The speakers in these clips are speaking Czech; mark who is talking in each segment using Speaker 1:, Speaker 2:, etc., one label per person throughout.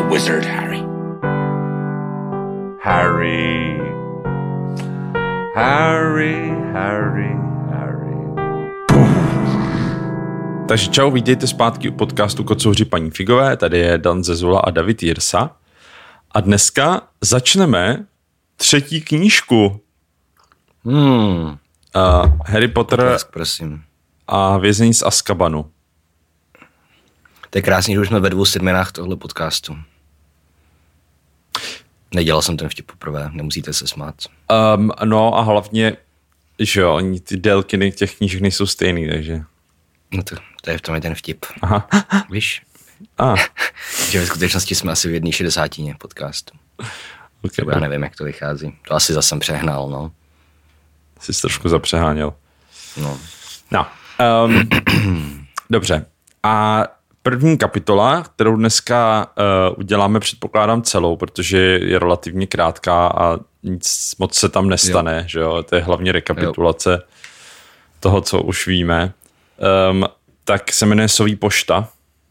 Speaker 1: a wizard, Harry.
Speaker 2: Harry. Takže čau, vítejte zpátky u podcastu Kocouři paní Figové, tady je Dan Zezula a David Jirsa. A dneska začneme třetí knížku. Harry Potter
Speaker 3: Potlesk, prosím.
Speaker 2: a Vězení z Azkabanu.
Speaker 3: To je krásný, že už jsme ve 2/7 tohle podcastu. Nedělal jsem ten vtip poprvé, nemusíte se smát.
Speaker 2: No a hlavně, že jo, oni ty délky těch knížek nejsou stejný, takže...
Speaker 3: No to je v tom je ten vtip.
Speaker 2: Aha.
Speaker 3: Víš?
Speaker 2: A.
Speaker 3: Že ve skutečnosti jsme asi v 1/60 podcastu.
Speaker 2: Okay.
Speaker 3: Já nevím, jak to vychází. To asi zase přehnal, no.
Speaker 2: Jsi trošku zapřeháněl.
Speaker 3: No.
Speaker 2: Dobře. A první kapitola, kterou dneska uděláme, předpokládám celou, protože je relativně krátká a nic moc se tam nestane, že jo? To je hlavně rekapitulace toho, co už víme. Tak se jmenuje Soví pošta.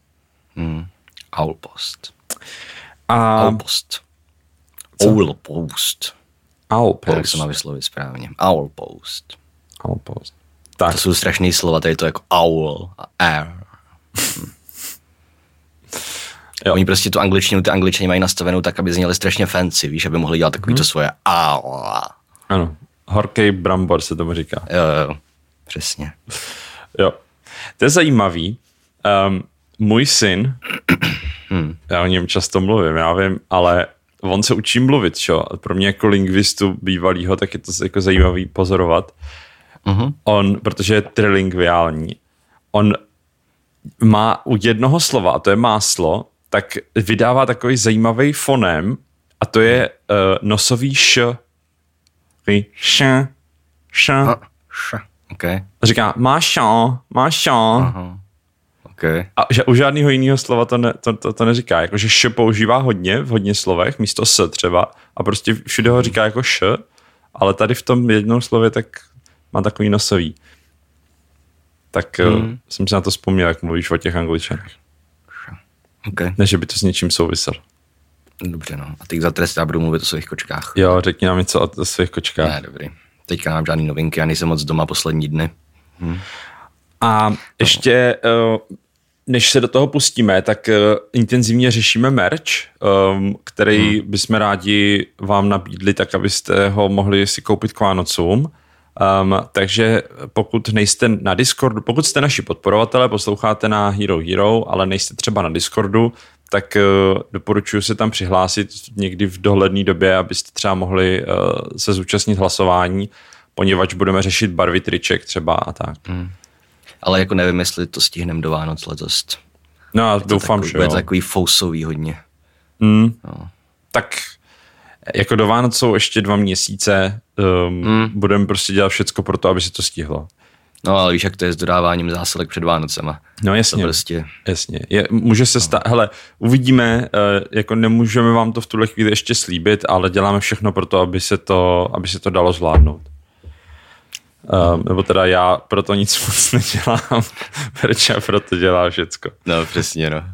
Speaker 3: Owlpost.
Speaker 2: A...
Speaker 3: Owlpost. Owlpost.
Speaker 2: Owlpost.
Speaker 3: Jak se má vyslovit správně. Owlpost.
Speaker 2: Owlpost. Tak.
Speaker 3: To jsou strašný slova, tady to jako owl a air. Oni prostě tu angličtinu, ty Angličani mají nastavenou tak, aby zněli strašně fancy, víš, aby mohli dělat takový to svoje
Speaker 2: Ano, horký brambor se tomu říká.
Speaker 3: Jo, přesně.
Speaker 2: Jo, to je zajímavý. Můj syn, já o něm často mluvím, já vím, ale on se učí mluvit, čo? Pro mě jako lingvistu bývalýho, tak je to jako zajímavý pozorovat. On, protože je trilingviální, on má u jednoho slova, a to je máslo, tak vydává takový zajímavý foném a to je nosový š.
Speaker 3: Okay.
Speaker 2: Říká mášo.
Speaker 3: Okay.
Speaker 2: A že u žádného jiného slova to neříká. Jakože š používá hodně, v hodně slovech, místo s třeba. A prostě všude ho říká jako š, ale tady v tom jednom slově tak má takový nosový. Tak jsem si na to vzpomněl, jak mluvíš o těch Angličanech.
Speaker 3: Okay.
Speaker 2: Ne, že by to s něčím souvisel.
Speaker 3: Dobře, no. A teď za trest já budu mluvit o svých kočkách.
Speaker 2: Jo, řekni nám něco o svých kočkách.
Speaker 3: Ne, dobrý. Teďka nemám žádný novinky, já nejsem moc doma poslední dny.
Speaker 2: A ještě, než se do toho pustíme, tak intenzivně řešíme merch, který bychom rádi vám nabídli, tak abyste ho mohli si koupit k Vánocům. Takže pokud nejste na Discordu, pokud jste naši podporovatelé, posloucháte na Hero, ale nejste třeba na Discordu, tak doporučuji se tam přihlásit někdy v dohledné době, abyste třeba mohli se zúčastnit hlasování, poněvadž budeme řešit barvy triček třeba a tak.
Speaker 3: Ale jako nevím, jestli to stihneme do Vánoc letos.
Speaker 2: No já doufám, že jo.
Speaker 3: Bude to takový fousový hodně.
Speaker 2: No. Tak jako do Vánoc jsou ještě 2 měsíce, budeme prostě dělat všecko pro to, aby se to stihlo.
Speaker 3: No ale víš, jak to je s dodáváním zásilek před Vánocema.
Speaker 2: No jasně,
Speaker 3: prostě...
Speaker 2: jasně. Může se stát, hele, uvidíme, jako nemůžeme vám to v tuhle chvíli ještě slíbit, ale děláme všechno pro to, aby se to dalo zvládnout. Nebo teda já proto nic moc nedělám, protože proto dělám všecko.
Speaker 3: No přesně, no.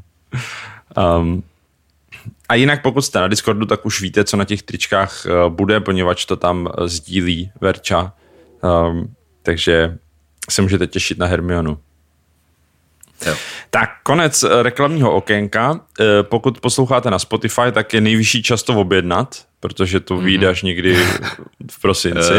Speaker 2: A jinak pokud jste na Discordu, tak už víte, co na těch tričkách bude, poněvadž to tam sdílí Verča. Takže se můžete těšit na Hermionu.
Speaker 3: Jo.
Speaker 2: Tak, konec reklamního okénka. Pokud posloucháte na Spotify, tak je nejvyšší čas to objednat, protože to vyjde až někdy v prosinci.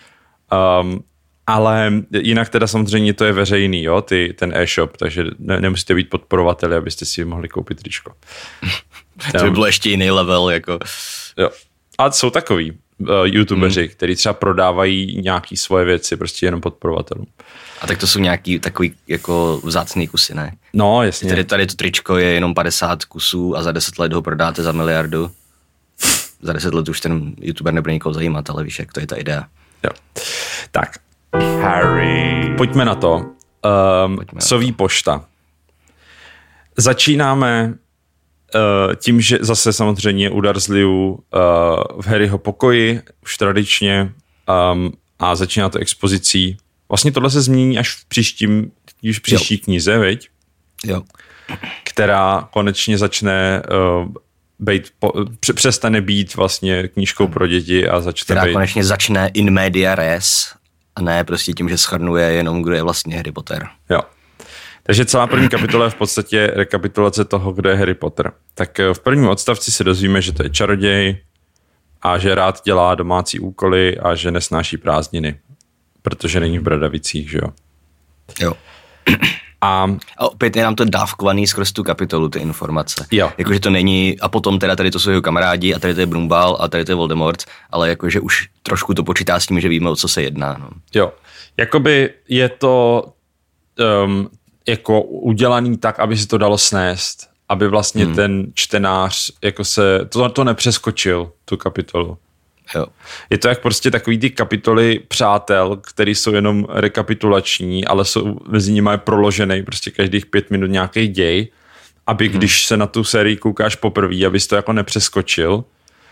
Speaker 2: Ale jinak teda samozřejmě to je veřejný, jo, ten e-shop, takže nemusíte být podporovateli, abyste si mohli koupit tričko.
Speaker 3: To by bylo ještě jiný level, jako.
Speaker 2: Jo. A jsou takový youtubeři, kteří třeba prodávají nějaký svoje věci prostě jenom podporovatelům.
Speaker 3: A tak to jsou nějaký takový jako vzácný kusy, ne?
Speaker 2: No, jasně.
Speaker 3: Tady to tričko je jenom 50 kusů a za 10 let ho prodáte za 1 miliardu. Za 10 let už ten youtuber nebude nikoho zajímat, ale víš, jak to je ta idea.
Speaker 2: Jo. Tak. Harry. Pojďme na to. Soví pošta. Začínáme tím, že zase samozřejmě u Dursleyu v Harryho pokoji, už tradičně, a začíná to expozicí. Vlastně tohle se změní až v příští knize, viď?
Speaker 3: Jo.
Speaker 2: Která konečně začne přestane být vlastně knížkou pro děti a začne
Speaker 3: Která
Speaker 2: být...
Speaker 3: konečně začne in media res a ne prostě tím, že shrnuje jenom, kdo je vlastně Harry Potter.
Speaker 2: Jo. Takže celá první kapitola je v podstatě rekapitulace toho, kdo je Harry Potter. Tak v prvním odstavci se dozvíme, že to je čaroděj a že rád dělá domácí úkoly a že nesnáší prázdniny, protože není v Bradavicích, že jo.
Speaker 3: Jo. A opět je nám to dávkovaný skrz tu kapitolu, ty informace.
Speaker 2: Jo.
Speaker 3: Jakože to není, a potom teda tady to jsou jeho kamarádi a tady to je Brumbál a tady to je Voldemort, ale jakože už trošku to počítá s tím, že víme, o co se jedná. No.
Speaker 2: Jo. Jakoby je to jako udělaný tak, aby si to dalo snést, aby vlastně ten čtenář jako se, to nepřeskočil, tu kapitolu.
Speaker 3: Jo.
Speaker 2: Je to jak prostě takový ty kapitoly přátel, které jsou jenom rekapitulační, ale jsou mezi nimi proložený prostě každých 5 minut nějaký děj, aby když se na tu sérii koukáš poprvé, abys to jako nepřeskočil.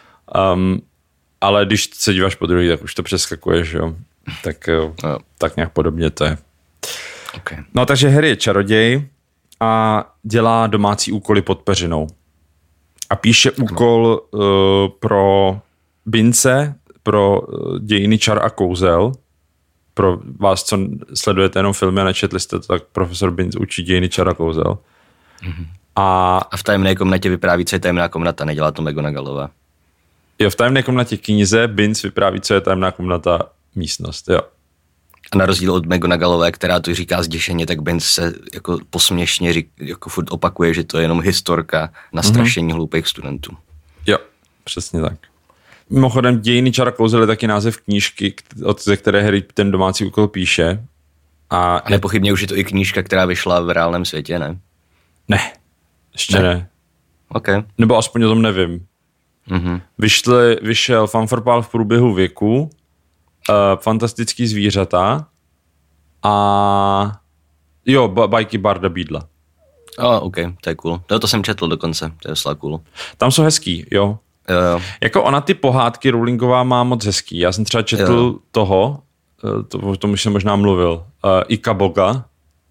Speaker 2: Ale když se díváš po druhý, tak už to přeskakuješ, jo. Tak nějak podobně to je.
Speaker 3: Okay.
Speaker 2: No takže Harry je čaroděj a dělá domácí úkoly pod peřinou. A píše úkol pro Bince, pro dějiny čar a kouzel. Pro vás, co sledujete jenom filmy a nečetli jste to, tak profesor Binz učí dějiny čar a kouzel.
Speaker 3: Mm-hmm. A v tajemné komnatě vypráví, co je tajemná komnata, nedělá to McGonagallová.
Speaker 2: Jo, v tajemné komnatě knize Binz vypráví, co je tajemná komnata místnost, jo.
Speaker 3: A na rozdíl od McGonagallové, která to říká zděšeně, tak Binz se jako posměšně jako furt opakuje, že to je jenom historka na strašení hloupých studentů.
Speaker 2: Jo, přesně tak. Mimochodem, dějiny čar a kouzel je taky název knížky, ze které Harry ten domácí úkol píše. A
Speaker 3: nepochybně už je to i knížka, která vyšla v reálném světě, ne?
Speaker 2: Ne, ještě ne.
Speaker 3: Okay.
Speaker 2: Nebo aspoň o tom nevím.
Speaker 3: Mm-hmm.
Speaker 2: Vyšel Fanfarpál v průběhu věku, Fantastický zvířata a jo, bajky Barda Beedla.
Speaker 3: OK, to je cool. To jsem četl dokonce, to je docela cool.
Speaker 2: Tam jsou hezký, jo.
Speaker 3: Jo.
Speaker 2: Jako ona ty pohádky Rowlingová má moc hezký. Já jsem třeba četl toho, o tom už jsem možná mluvil, Ika Boga.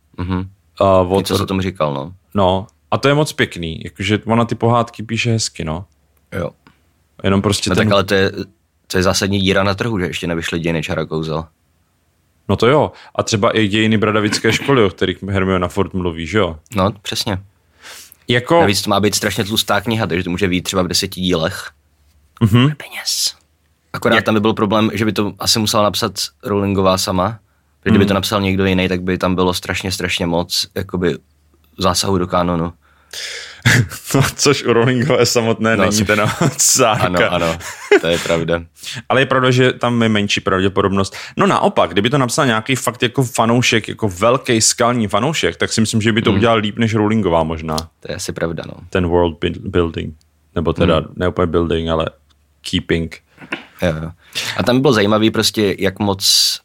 Speaker 3: Co jsi o tom říkal, no.
Speaker 2: No, a to je moc pěkný, jakože ona ty pohádky píše hezky, no.
Speaker 3: Jo.
Speaker 2: Jenom prostě
Speaker 3: no tak ale to je zásadní díra na trhu, že ještě nevyšly dějiny čar a kouzel.
Speaker 2: No to jo. A třeba i dějiny Bradavické školy, o kterých Hermiona Ford mluví, že jo?
Speaker 3: No, přesně.
Speaker 2: Jako...
Speaker 3: Navíc to má být strašně tlustá kniha, takže to může být třeba v 10 dílech.
Speaker 2: Mm-hmm.
Speaker 3: Peněz. Akorát tam by byl problém, že by to asi musela napsat Rowlingová sama. Protože kdyby to napsal někdo jiný, tak by tam bylo strašně moc jakoby zásahu do kanonu.
Speaker 2: No, což u Rowlingové samotné není ten záka.
Speaker 3: Ano, to je pravda.
Speaker 2: Ale je pravda, že tam je menší pravděpodobnost. No naopak, kdyby to napsal nějaký fakt jako fanoušek, jako velký skalní fanoušek, tak si myslím, že by to udělal líp než Rowlingová možná.
Speaker 3: To je asi pravda, no.
Speaker 2: Ten world building. Nebo teda ne úplně building, ale keeping.
Speaker 3: Jo. A tam by bylo zajímavý prostě, jak moc,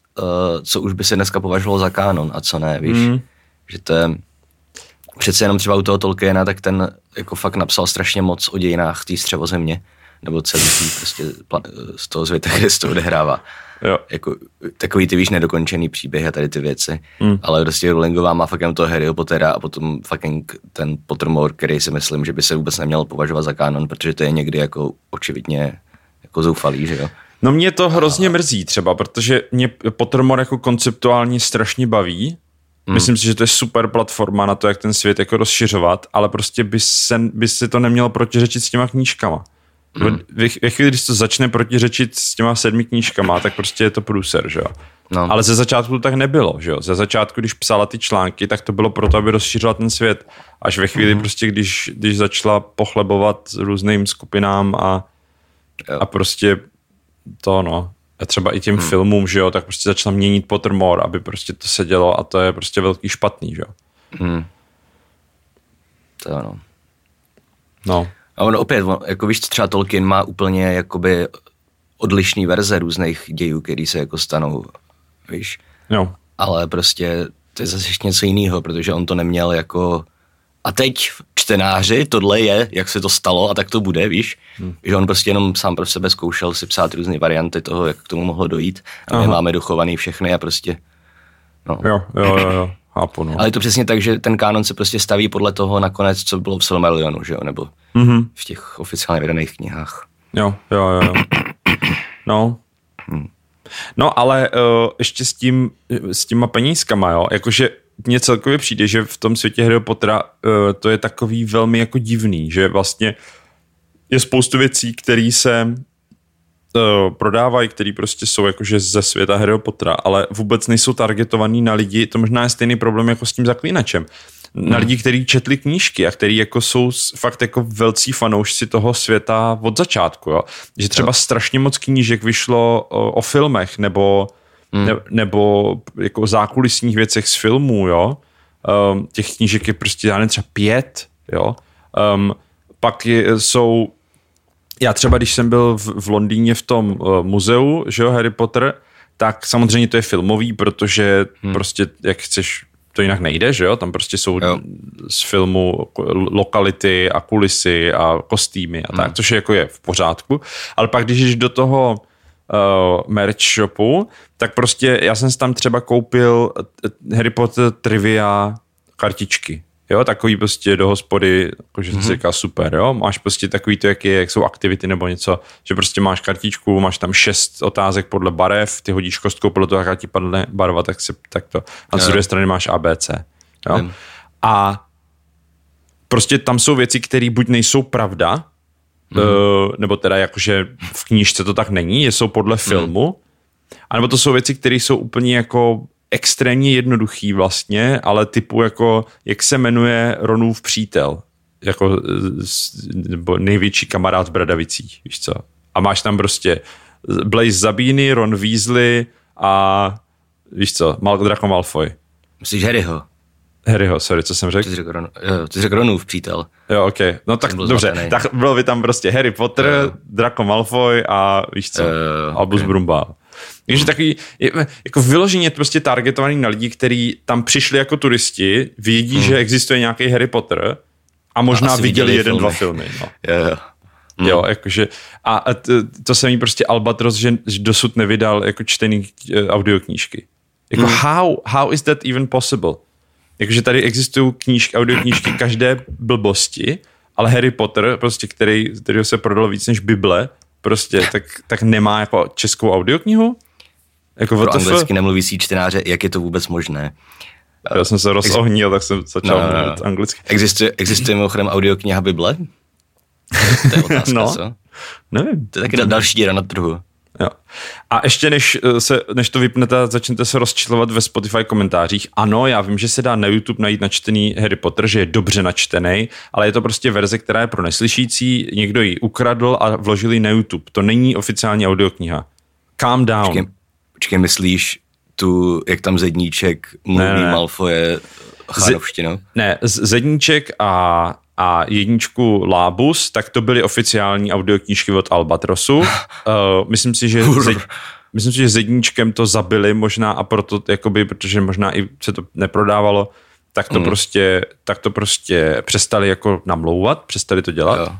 Speaker 3: co už by se dneska považovalo za kánon a co ne, víš. Že to je... Přece jenom třeba u toho Tolkiena, tak ten jako fakt napsal strašně moc o dějinách té Střevozemě, nebo celý prostě z toho světa, kde se to odehrává.
Speaker 2: Jo.
Speaker 3: Jako, takový ty, víš, nedokončený příběh a tady ty věci. Ale prostě Rowlingová má fakt jenom toho Harryho Pottera a potom fucking ten Pottermore, který si myslím, že by se vůbec neměl považovat za kánon, protože to je někdy jako očividně jako zoufalý, že jo.
Speaker 2: No mě to hrozně mrzí třeba, protože mě Pottermore jako konceptuálně strašně baví. Myslím si, že to je super platforma na to, jak ten svět jako rozšiřovat, ale prostě by se to nemělo protiřečit s těma knížkama. Ve chvíli, když to začne protiřečit s těma 7 knížkama, tak prostě je to průser, že jo.
Speaker 3: No.
Speaker 2: Ale ze začátku to tak nebylo, že jo. Ze začátku, když psala ty články, tak to bylo proto, aby rozšířila ten svět. Až ve chvíli prostě, když začala pochlebovat různým skupinám a prostě to, no. A třeba i těm filmům, že jo, tak prostě začala měnit Pottermore, aby prostě to se dělo a to je prostě velký špatný, že jo.
Speaker 3: To ano.
Speaker 2: No.
Speaker 3: A ono opět, jako víš, třeba Tolkien má úplně jakoby odlišný verze různých dějů, který se jako stanou, víš.
Speaker 2: Jo.
Speaker 3: Ale prostě to je zase ještě něco jiného, protože on to neměl jako a teď čtenáři, tohle je, jak se to stalo a tak to bude, víš. Že on prostě jenom sám pro sebe zkoušel si psát různé varianty toho, jak k tomu mohlo dojít. A my máme dochovaný všechny a prostě, no.
Speaker 2: Jo. chápu, no.
Speaker 3: Ale je to přesně tak, že ten kánon se prostě staví podle toho nakonec, co bylo v Silmarillionu, že jo, nebo v těch oficiálně vydaných knihách.
Speaker 2: Jo. No. No, ale ještě s těma penízkama, jo, jakože mně celkově přijde, že v tom světě Harry Pottera to je takový velmi jako divný, že vlastně je spoustu věcí, které se prodávají, které prostě jsou jakože ze světa Harry Pottera, ale vůbec nejsou targetovaný na lidi, to možná je stejný problém jako s tím Zaklínačem. Na lidi, kteří četli knížky a kteří jako jsou fakt jako velcí fanoušci toho světa od začátku, jo. Že třeba strašně moc knížek vyšlo o filmech nebo jako zákulisních věcech z filmů, jo. Těch knížek je prostě, já nevím, třeba 5, jo. Pak jsou, já třeba, když jsem byl v Londýně v tom muzeu, že jo, Harry Potter, tak samozřejmě to je filmový, protože prostě, jak chceš, to jinak nejde, že jo, tam prostě jsou z filmu lokality a kulisy a kostýmy a tak, což jako je v pořádku, ale pak, když jdeš do toho merch shopu, tak prostě já jsem si tam třeba koupil Harry Potter trivia kartičky. Jo, takový prostě do hospody, jakože si říká super, jo, máš prostě takový to, jak jsou aktivity nebo něco, že prostě máš kartičku, máš tam 6 otázek podle barev, ty hodíš kostkou podle toho, jaká ti padne barva, tak to. A z druhé strany máš ABC. Jo. A prostě tam jsou věci, které buď nejsou pravda, nebo teda jakože v knížce to tak není, jsou podle filmu, anebo to jsou věci, které jsou úplně jako extrémně jednoduchý vlastně, ale typu jako, jak se jmenuje Ronův přítel, jako nebo největší kamarád v Bradavicích, víš co? A máš tam prostě Blaise Zabíny, Ron Weasley a víš co, Draco Malfoy.
Speaker 3: Myslíš Harryho?
Speaker 2: Harryho, sorry, co jsem řekl?
Speaker 3: Ty řekl Ronův přítel.
Speaker 2: Jo, ok. No tak dobře, tak bylo by tam prostě Harry Potter, Draco Malfoy a víš co, Albus Brumbál. Takže takový, jako vyloženě prostě targetovaný na lidi, kteří tam přišli jako turisti, vědí, že existuje nějaký Harry Potter a možná viděli 1-2 filmy. No. Jo, jakože, a to se mi prostě Albatros, že dosud nevydal jako čtený audioknížky. Jako how is that even possible? Jakože tady existují audioknížky každé blbosti, ale Harry Potter, prostě, kterýho se prodalo víc než Bible, prostě, tak nemá jako českou audioknihu? Jako
Speaker 3: pro anglicky nemluvící čtenáře, jak je to vůbec možné?
Speaker 2: Já jsem se rozohnil, tak jsem začal mluvit anglicky.
Speaker 3: Existuje mimochodem audiokniha Bible? To je otázka, co?
Speaker 2: Nevím.
Speaker 3: To je taky další díra na trhu.
Speaker 2: Jo. A ještě než to vypnete a začnete se rozčilovat ve Spotify komentářích, ano, já vím, že se dá na YouTube najít načtený Harry Potter, že je dobře načtený, ale je to prostě verze, která je pro neslyšící, někdo ji ukradl a vložil ji na YouTube. To není oficiální audiokniha. Calm down.
Speaker 3: Počkej, myslíš jak tam Zedníček mluví Malfoje chánovštinou?
Speaker 2: Ne, Zedníček a jedničku Lábus, tak to byly oficiální audioknížky od Albatrosu. Myslím si, že Zedníčkem to zabili možná a proto, jakoby, protože možná i se to neprodávalo, tak to prostě přestali jako namlouvat, přestali to dělat. Jo.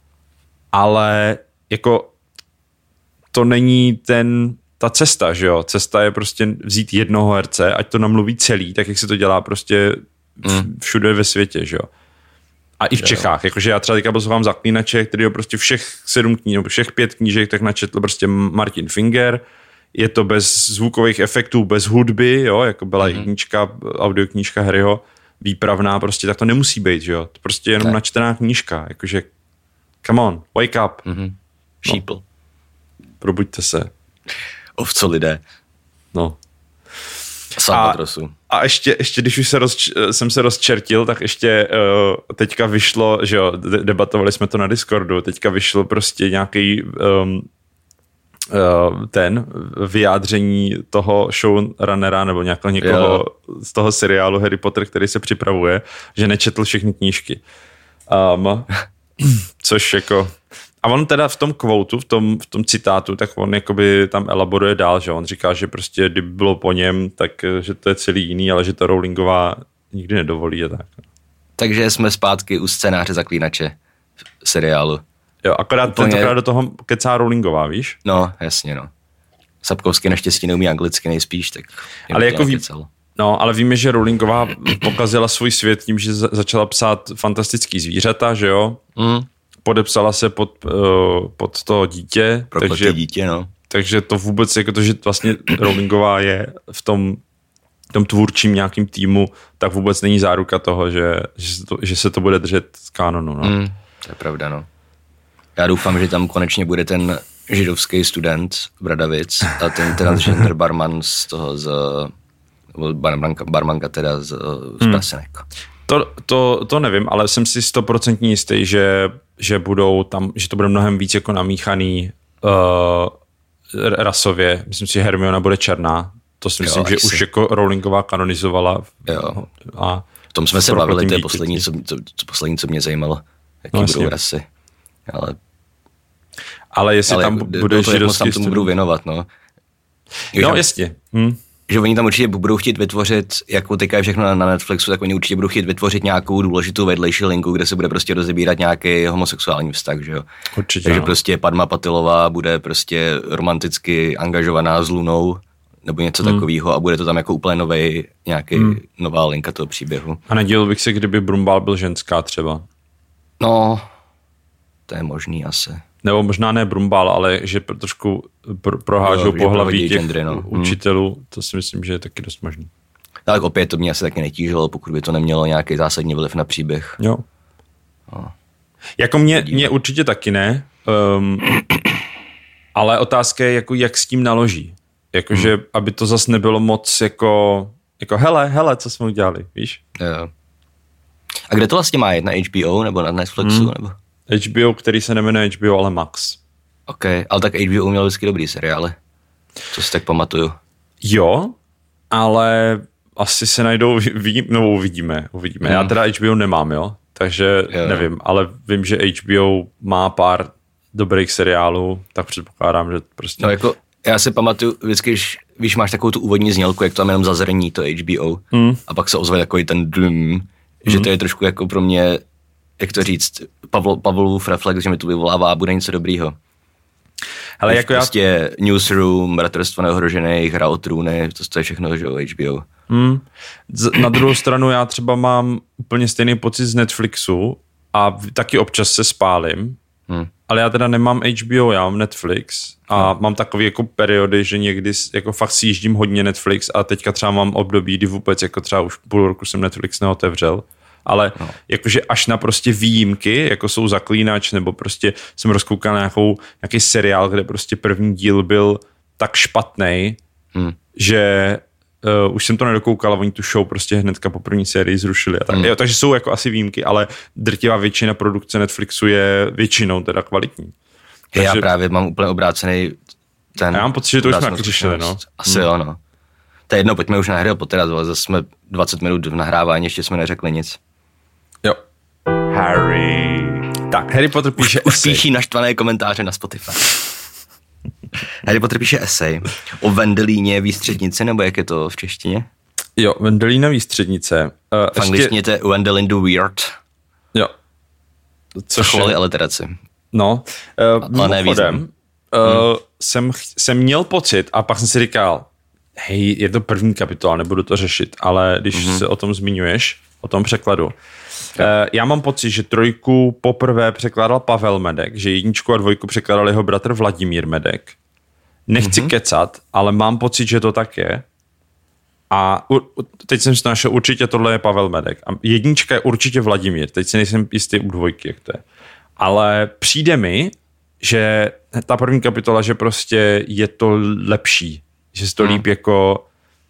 Speaker 2: Ale jako to není ta cesta, že jo? Cesta je prostě vzít jednoho herce, ať to namluví celý, tak jak se to dělá prostě všude ve světě, že jo? A i v Čechách, jakože já třeba teďka poslouchám Zaklínače, kterýho prostě všech 7 knížek, všech 5 knížek, tak načetl prostě Martin Finger, je to bez zvukových efektů, bez hudby, jo, jako byla jednička, audioknížka Harryho, výpravná, prostě tak to nemusí být, že jo? To prostě jenom načtená knížka, jakože come on, wake up.
Speaker 3: Šípl.
Speaker 2: No. Probuďte se.
Speaker 3: Ovco lidé.
Speaker 2: No.
Speaker 3: A
Speaker 2: ještě když už jsem se rozčertil, tak ještě teďka vyšlo, že jo, debatovali jsme to na Discordu, teďka vyšlo prostě nějaký vyjádření toho showrunnera nebo někoho z toho seriálu Harry Potter, který se připravuje, že nečetl všechny knížky. Což jako... A on teda v tom quotu, v tom citátu, tak on jakoby tam elaboruje dál, že on říká, že prostě kdyby bylo po něm, tak že to je celý jiný, ale že to Rowlingová nikdy nedovolí a tak. Takže
Speaker 3: jsme zpátky u scénáře Zaklínače seriálu.
Speaker 2: Jo, akorát tentokrát do toho kecá Rowlingová, víš?
Speaker 3: No, jasně, no. Sapkovský naštěstí neumí anglicky nejspíš, tak...
Speaker 2: Ale jako No, ale víme, že Rowlingová pokazila svůj svět tím, že začala psát fantastický zvířata, že jo? Podepsala se pod to dítě.
Speaker 3: Takže dítě, no.
Speaker 2: Takže to vůbec, jako to, že vlastně Rowlingová je v tom tvůrčím nějakým týmu, tak vůbec není záruka toho, že se to bude držet z kanonu. No.
Speaker 3: To je pravda, no. Já doufám, že tam konečně bude ten židovský student Bradavic a ten transgender barman z toho barmanka teda z Prasenek.
Speaker 2: To nevím, ale jsem si 100% jistý, že budou tam, že to bude mnohem víc jako namíchaný rasově. Myslím si, že Hermiona bude černá. To si myslím, že už jako Rowlingová kanonizovala.
Speaker 3: Jo. A v tom jsme se bavili, to je poslední, co mě zajímalo. Jaký budou rasy. Ale
Speaker 2: jestli tam bude židovský
Speaker 3: tam tomu budou věnovat, no.
Speaker 2: No, jasně.
Speaker 3: Že oni tam určitě budou chtít vytvořit, jako teďka je všechno na Netflixu, tak oni určitě budou chtít vytvořit nějakou důležitou vedlejší linku, kde se bude prostě rozebírat nějaký homosexuální vztah, že jo.
Speaker 2: Určitě.
Speaker 3: Takže prostě Padma Patilová bude prostě romanticky angažovaná s Lunou, nebo něco takového a bude to tam jako úplně nová linka toho příběhu. A
Speaker 2: nedivil bych se, kdyby Brumbál byl ženská třeba.
Speaker 3: No, to je možný asi.
Speaker 2: Nebo možná ne Brumbál, ale že trošku prohážou pohlaví těch učitelů, to si myslím, že je taky dost možný.
Speaker 3: Tak opět to mě asi taky netížilo, pokud by to nemělo nějaký zásadní vliv na příběh.
Speaker 2: Jo. No. Jako mě určitě taky ne, ale otázka je, jako jak s tím naloží. Jakože, aby to zas nebylo moc jako hele, co jsme udělali, víš?
Speaker 3: Jo. A kde to vlastně má jít? Na HBO nebo na Netflixu? Nebo?
Speaker 2: HBO, který se nemenuje HBO, ale Max.
Speaker 3: OK, ale tak HBO měl vždycky dobrý seriály. Co si tak pamatuju.
Speaker 2: Jo, ale asi se najdou, uvidíme. Já teda HBO nemám, jo, takže nevím, ale vím, že HBO má pár dobrých seriálů, tak předpokládám, že prostě...
Speaker 3: No jako, já si pamatuju vždycky, když máš takovou tu úvodní znělku, jak to tam jenom zazrní, to HBO, a pak se ozve takový ten že to je trošku jako pro mě, jak to říct, Pavlův reflex, že mi tu vyvolává a bude něco dobrýho.
Speaker 2: Ale jako
Speaker 3: prostě Newsroom, Bratrstvo neohrožených, Hra o trůny, to je všechno, že jo, HBO.
Speaker 2: Na druhou stranu já třeba mám úplně stejný pocit z Netflixu a taky občas se spálím, ale já teda nemám HBO, já mám Netflix a mám takový jako periody, že někdy jako fakt si jíždím hodně Netflix a teďka třeba mám období, kdy vůbec jako třeba už půl roku jsem Netflix neotevřel. Ale jakože až na prostě výjimky, jako jsou Zaklínač, nebo prostě jsem rozkoukal na nějaký seriál, kde prostě první díl byl tak špatnej, že už jsem to nedokoukal a oni tu show prostě hnedka po první sérii zrušili. A tak. Jo, takže jsou jako asi výjimky, ale drtivá většina produkce Netflixu je většinou teda kvalitní.
Speaker 3: Takže, já právě mám úplně obrácený ten...
Speaker 2: Já mám pocit, že to už jsme taky řešili, no.
Speaker 3: Asi jo, no. To je jedno, pojďme už na Harryho Pottera, ale zase jsme 20 minut v nahrávání, ještě jsme neřekli nic.
Speaker 2: Jo. Harry. Tak, Harry Potter píše
Speaker 3: už píší naštvané komentáře na Spotify. Harry Potter píše esej o Wendelíně výstřednici, nebo jak je to v češtině?
Speaker 2: Jo, Wendelína výstřednice.
Speaker 3: V angličtině to je Wendelin the Weird.
Speaker 2: Jo.
Speaker 3: Což je aliteraci.
Speaker 2: No, mimochodem, jsem měl pocit a pak jsem si říkal, hej, je to první kapitola, nebudu to řešit, ale když se o tom zmiňuješ, o tom překladu, já mám pocit, že 3 poprvé překládal Pavel Medek, že 1 a 2 překládal jeho bratr Vladimír Medek. Nechci kecat, ale mám pocit, že to tak je. A teď jsem si to našel, určitě tohle je Pavel Medek. A 1 je určitě Vladimír, teď si nejsem jistý u 2, jak to je. Ale přijde mi, že ta první kapitola, že prostě je to lepší, že se to líp jako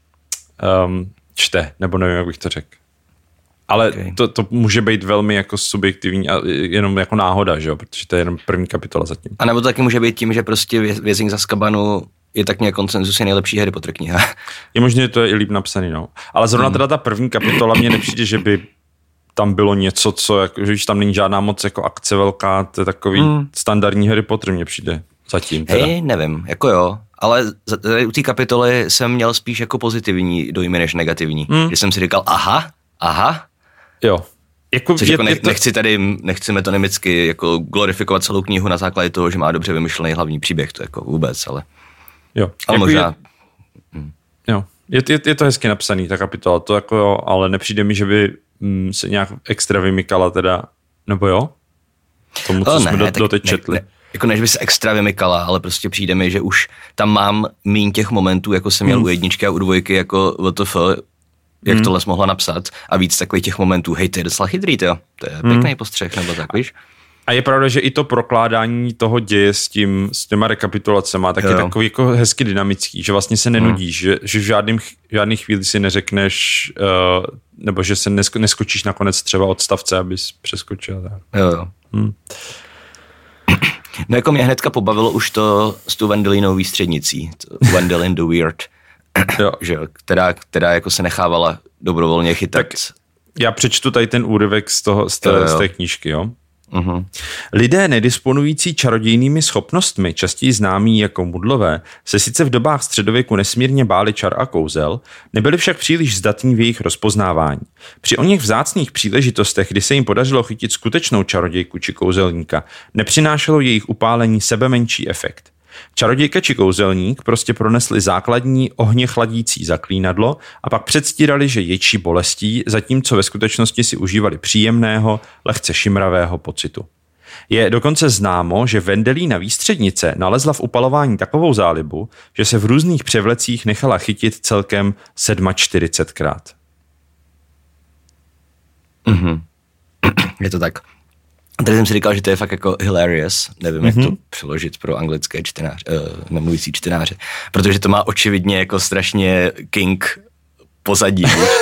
Speaker 2: čte, nebo nevím, jak bych to řekl. Ale to může být velmi jako subjektivní a jenom jako náhoda, že jo? Protože to je jenom první kapitola zatím.
Speaker 3: A nebo to taky může být tím, že prostě Vězeň z Azkabanu je tak nějak konsenzus, je nejlepší Harry Potter kniha.
Speaker 2: Je možné, že to je i líp napsaný, no. Ale zrovna teda ta první kapitola mně nepřijde, že by tam bylo něco, co, jako, že tam není žádná moc jako akce velká, to je takový standardní Harry Potter mně přijde zatím. Teda.
Speaker 3: Hej, nevím, jako jo. Ale u té kapitoly jsem měl spíš jako pozitivní dojmy než negativní. Že jsem si říkal, aha.
Speaker 2: Jo. Jako
Speaker 3: což jako nechci metonymicky jako glorifikovat celou knihu na základě toho, že má dobře vymyšlený hlavní příběh, to jako vůbec, ale...
Speaker 2: Jo.
Speaker 3: Ale
Speaker 2: jako
Speaker 3: možná...
Speaker 2: Jo. Je to hezky napsaný, ta kapitola, to jako jo, ale nepřijde mi, že by se nějak extra vymykala teda, nebo jo? Tomu, co jsme doteď četli.
Speaker 3: Jako než by se extra vymykala, ale prostě přijde mi, že už tam mám míň těch momentů, jako jsem měl u jedničky a u dvojky, jako WTF, jak tohle jsi mohla napsat a víc takových těch momentů, hej, to je docela chytrý, to je pěkný postřeh, nebo tak, víš?
Speaker 2: A je pravda, že i to prokládání toho děje s těma rekapitulacema tak je takový jako hezky dynamický, že vlastně se nenudíš, že v žádný chvíli si neřekneš, nebo že se neskočíš na konec třeba odstavce, abys přeskočil. Tak.
Speaker 3: Jo. No jako mě hnedka pobavilo už to s tou Wendelínou výstřednicí, Wendelin the Weird, že, která jako se nechávala dobrovolně chytat. Tak
Speaker 2: já přečtu tady ten úryvek z té knížky, jo. Uhum. Lidé nedisponující čarodějnými schopnostmi, častěji známí jako mudlové, se sice v dobách středověku nesmírně báli čar a kouzel, nebyli však příliš zdatní v jejich rozpoznávání. Při oněch vzácných příležitostech, kdy se jim podařilo chytit skutečnou čarodějku či kouzelníka, nepřinášelo jejich upálení sebemenší efekt. Čarodějka či kouzelník prostě pronesli základní ohně chladící zaklínadlo a pak předstírali, že ječí bolestí, zatímco ve skutečnosti si užívali příjemného, lehce šimravého pocitu. Je dokonce známo, že Wendelína výstřednice nalezla v upalování takovou zálibu, že se v různých převlecích nechala chytit celkem 47krát.
Speaker 3: Je to tak. Tady jsem si říkal, že to je fakt jako hilarious, nevím, jak to přeložit pro anglické čtenáře, nemluvící čtenáře, protože to má očividně jako strašně king pozadí,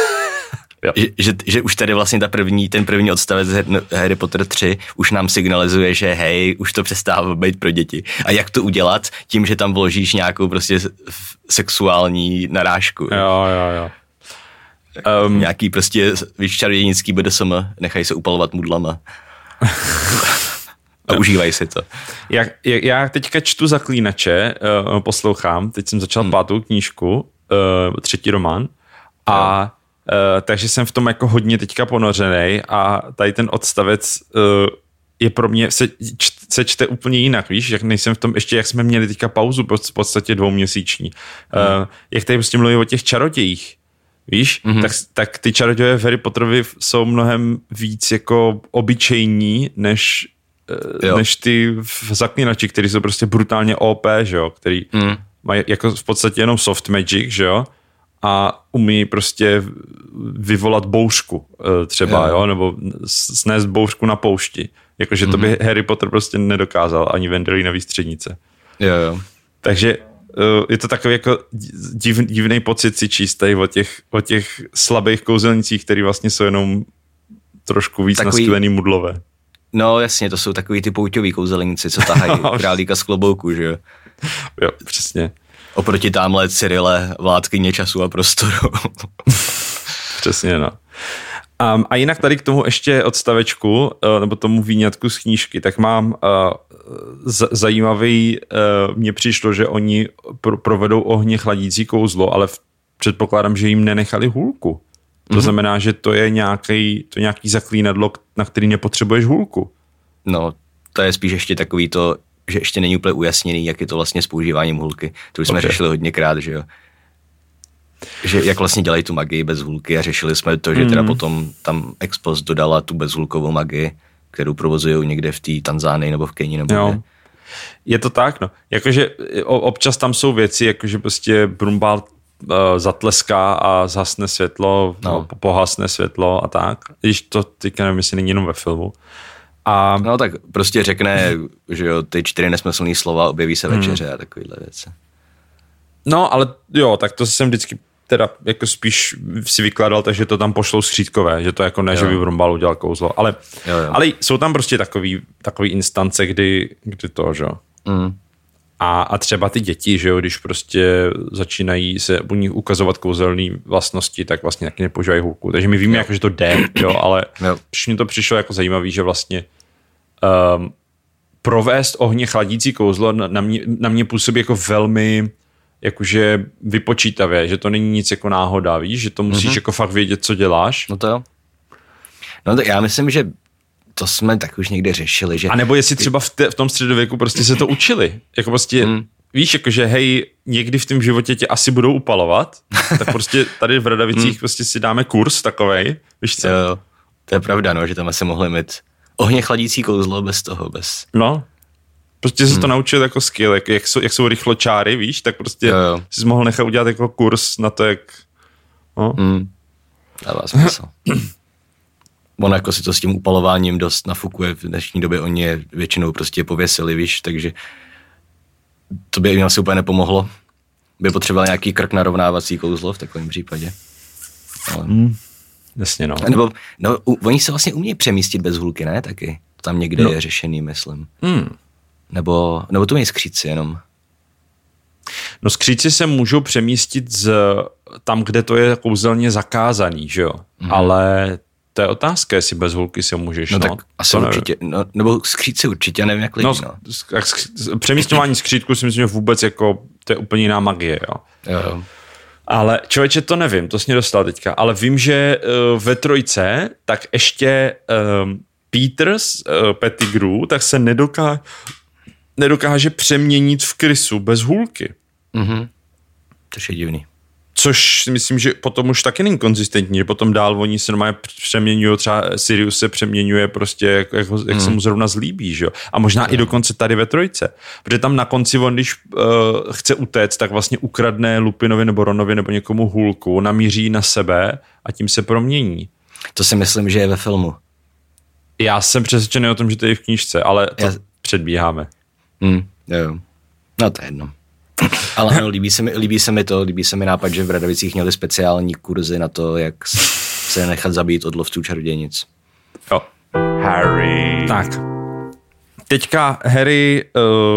Speaker 3: že už tady vlastně ten první odstavec Harry Potter 3 už nám signalizuje, že hej, už to přestává být pro děti. A jak to udělat? Tím, že tam vložíš nějakou prostě sexuální narážku.
Speaker 2: Jo.
Speaker 3: Nějaký prostě, víš, čarodějnický BDSM, nechají se upalovat mudlama. A užívají si to.
Speaker 2: Já teďka čtu Zaklínače, poslouchám, teď jsem začal 5. knížku, 3. román a takže jsem v tom jako hodně teďka ponořenej a tady ten odstavec je pro mě, se čte úplně jinak, víš, jak nejsem v tom, ještě jak jsme měli teďka pauzu v podstatě 2měsíční. Jak tady prostě mluví o těch čarodějích, víš, tak ty čaroděje v Harry Potterovi jsou mnohem víc jako obyčejní, než ty v Zaklínači, který jsou prostě brutálně OP, že jo, který mají jako v podstatě jenom soft magic, že jo, a umí prostě vyvolat bouřku třeba, jo, nebo snést bouřku na poušti. Jakože to by Harry Potter prostě nedokázal, ani Wendelína výstřednice.
Speaker 3: Jo.
Speaker 2: Takže je to takový jako divný pocit si číst tady o těch slabých kouzelnicích, který vlastně jsou jenom trošku víc naskvělený mudlové.
Speaker 3: No jasně, to jsou takový ty pouťoví kouzelníci, co tahají králíka z klobouku, že jo?
Speaker 2: Jo, přesně.
Speaker 3: Oproti támhle Cyrile, vládkyně času a prostoru.
Speaker 2: Přesně, no. A jinak tady k tomu ještě odstavečku, nebo tomu výňatku z knížky, tak mám zajímavý, mně přišlo, že oni provedou ohně chladící kouzlo, ale předpokládám, že jim nenechali hůlku. To znamená, že to je nějaký zaklínadlo, na který nepotřebuješ hůlku.
Speaker 3: No, to je spíš ještě takový to, že ještě není úplně ujasněný, jak je to vlastně s používáním hůlky. To už jsme řešili hodněkrát, že jo. Že jak vlastně dělají tu magii bez hůlky a řešili jsme to, že teda potom tam Expos dodala tu bezhůlkovou magii, kterou provozují někde v té Tanzánii nebo v Kenii nebo kde.
Speaker 2: Je to tak, no. Jakože občas tam jsou věci, jakože prostě Brumbál zatleská a zhasne světlo, pohasne světlo a tak. Když to teďka nevím, jestli není jenom ve filmu.
Speaker 3: No tak prostě řekne, že jo, ty 4 nesmyslný slova, objeví se večeře a takovýhle věci. No,
Speaker 2: ale jo, tak to jsem vždycky teda jako spíš si vykládal, takže to tam pošlou skřítkové, že to jako ne, že by Brumbál udělal kouzlo, ale jsou tam prostě takový instance, kdy to, že jo. A třeba ty děti, že jo, když prostě začínají se u nich ukazovat kouzelné vlastnosti, tak vlastně taky nepoužívají hůlku. Takže my víme, jako, že to jde, jo, ale mně to přišlo jako zajímavý, že vlastně provést ohně chladící kouzlo na mě působí jako velmi jakože vypočítavě, že to není nic jako náhoda, víš, že to musíš jako fakt vědět, co děláš.
Speaker 3: No to jo. No to já myslím, že to jsme tak už někde řešili, že...
Speaker 2: A nebo jestli třeba v tom středověku prostě se to učili. Jako prostě, víš, jakože hej, někdy v tom životě tě asi budou upalovat, tak prostě tady v Radavicích prostě si dáme kurz takovej, víš co?
Speaker 3: Jo, to je pravda, no, že tam asi mohli mít ohně chladící kouzlo bez.
Speaker 2: No, prostě se to naučil jako skill, jak jsou rychločáry, víš, tak prostě jsi mohl nechat udělat jako kurz na to, jak... No.
Speaker 3: Dává smysl. On jako si to s tím upalováním dost nafukuje v dnešní době, oni je většinou prostě pověsili, víš, takže to by jim asi úplně nepomohlo. By potřeboval nějaký krk narovnávací kouzlo v takovém případě. Ale...
Speaker 2: Jasně, no.
Speaker 3: Nebo, oni se vlastně umějí přemístit bez hůlky, ne? Taky. Tam někde je řešený, myslím. Nebo to mají skříci jenom.
Speaker 2: No skříci se můžou přemístit tam, kde to je kouzelně zakázaný, že jo? Ale to je otázka, jestli bez hůlky se můžeš.
Speaker 3: No tak asi určitě, nebo skříci určitě, nevím jak lidi,
Speaker 2: Přemístování skřítku si myslím, že vůbec jako, to je úplně jiná magie, jo. Ale člověče, to nevím, to jsi mě dostal teďka, ale vím, že ve trojce tak ještě Peters Pettigrew tak se nedokáže přeměnit v krysu bez hůlky.
Speaker 3: To je divný.
Speaker 2: Což si myslím, že potom už taky není konzistentní, že potom dál oni se normálně přeměňují, třeba Sirius se přeměňuje prostě, jak se mu zrovna zlíbí, že jo? A možná i dokonce tady ve trojce. Protože tam na konci on, když chce utéct, tak vlastně ukradne Lupinovi nebo Ronovi nebo někomu hůlku, namíří na sebe a tím se promění.
Speaker 3: To si myslím, že je ve filmu.
Speaker 2: Já jsem přesvědčený o tom, že to je v knížce, ale to předbíháme.
Speaker 3: Jo. No to je jedno. Ale no, líbí se mi nápad, že v Radovicích měli speciální kurzy na to, jak se nechat zabít od lovců čarodějnic.
Speaker 2: Jo. Harry. Tak. Teďka Harry,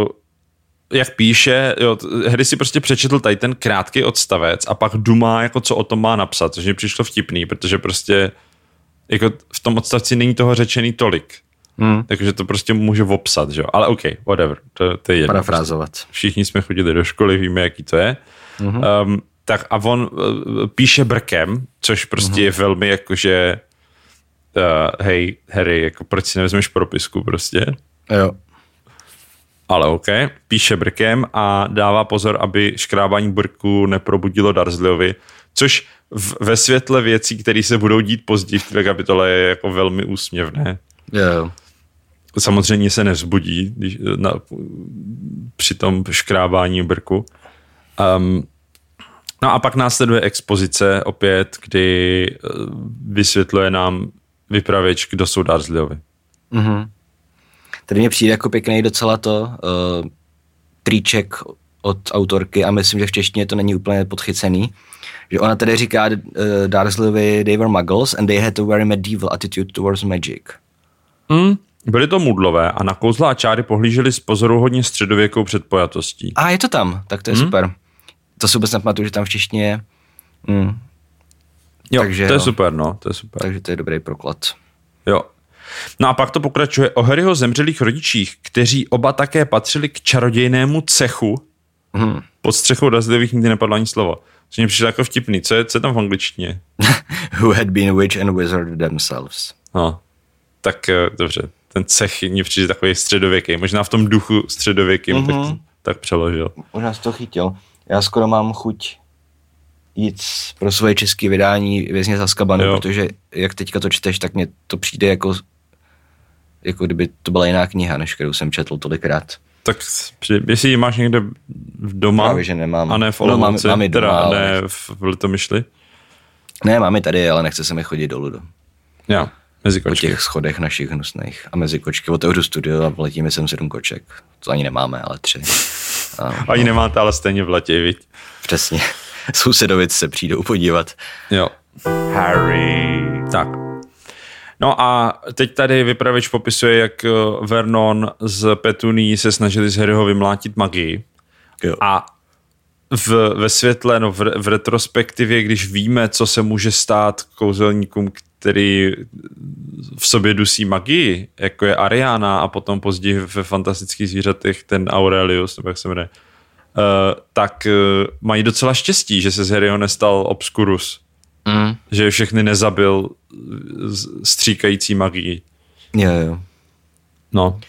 Speaker 2: jak píše, Harry si prostě přečetl tady ten krátký odstavec a pak dumá, jako co o tom má napsat, což mi přišlo vtipný, protože prostě jako v tom odstavci není toho řečený tolik. Takže to prostě může obsat, že jo? Ale OK, whatever, to je jedno.
Speaker 3: Parafrázovat.
Speaker 2: Prostě. Všichni jsme chodili do školy, víme, jaký to je. Tak a on píše brkem, což prostě je velmi jakože hej, Harry, jako proč si nevezmeš propisku prostě?
Speaker 3: Jo.
Speaker 2: Ale OK, píše brkem a dává pozor, aby škrábání brku neprobudilo Dursleyovi, což ve světle věcí, které se budou dít později v té kapitole, je jako velmi úsměvné.
Speaker 3: Jo.
Speaker 2: Samozřejmě se nevzbudí při tom škrábání brku. No a pak následuje expozice opět, kdy vysvětluje nám vypravěč, kdo jsou Dursleyovi.
Speaker 3: Tady mě přijde jako pěkný docela triček od autorky a myslím, že v češtině to není úplně podchycený. Že ona tady říká Dursleyovi, they were muggles and they had a very medieval attitude towards magic.
Speaker 2: Byly to mudlové a na kouzla a čáry pohlíželi s pozoruhodně středověkou předpojatostí.
Speaker 3: A je to tam, tak to je super. To si vůbec nepamatuju, že tam v češtině je.
Speaker 2: Jo, takže, to je super, no, to je super.
Speaker 3: Takže to je dobrý proklad.
Speaker 2: Jo. No a pak to pokračuje o Harryho zemřelých rodičích, kteří oba také patřili k čarodějnému cechu. Pod střechou Dursleyových nikdy nepadlo ani slovo. Což mě přišlo jako vtipný. Co je tam v angličtině?
Speaker 3: Who had been witch and wizard themselves.
Speaker 2: No, tak dobře. Ten cech mě přijde takový středověký. Možná v tom duchu středověkým tak přeložil.
Speaker 3: Možná jsi to chytil. Já skoro mám chuť jít pro svoje české vydání Vězně z Azkabanu, protože jak teďka to čteš, tak mně to přijde jako kdyby to byla jiná kniha, než kterou jsem četl tolikrát.
Speaker 2: Tak jestli ji máš někde v doma,
Speaker 3: právě, že nemám.
Speaker 2: A ne v Olomouci,
Speaker 3: mám doma,
Speaker 2: teda ne v Litomyšli?
Speaker 3: Ne, mám ji tady, ale nechce se mi chodit dolů.
Speaker 2: Jo, mezi kočky.
Speaker 3: Po těch schodech našich hnusných. A mezi kočky otevřu studio a vletíme sem 7 koček. To ani nemáme, ale 3.
Speaker 2: Ani nemáte, ale stejně vletí, viď?
Speaker 3: Přesně. Sousedovic se přijdou podívat.
Speaker 2: Jo. Harry. Tak. No a teď tady vypravěč popisuje, jak Vernon z Petuní se snažili z Harryho vymlátit magii.
Speaker 3: Jo.
Speaker 2: A ve světle, v retrospektivě, když víme, co se může stát kouzelníkům, který v sobě dusí magii, jako je Ariana a potom později ve Fantastických zvířatech ten Aurelius, nebo jak se jmenuje, tak mají docela štěstí, že se z Harryho nestal Obscurus. Že je všechny nezabil stříkající magii.
Speaker 3: Jo.
Speaker 2: No.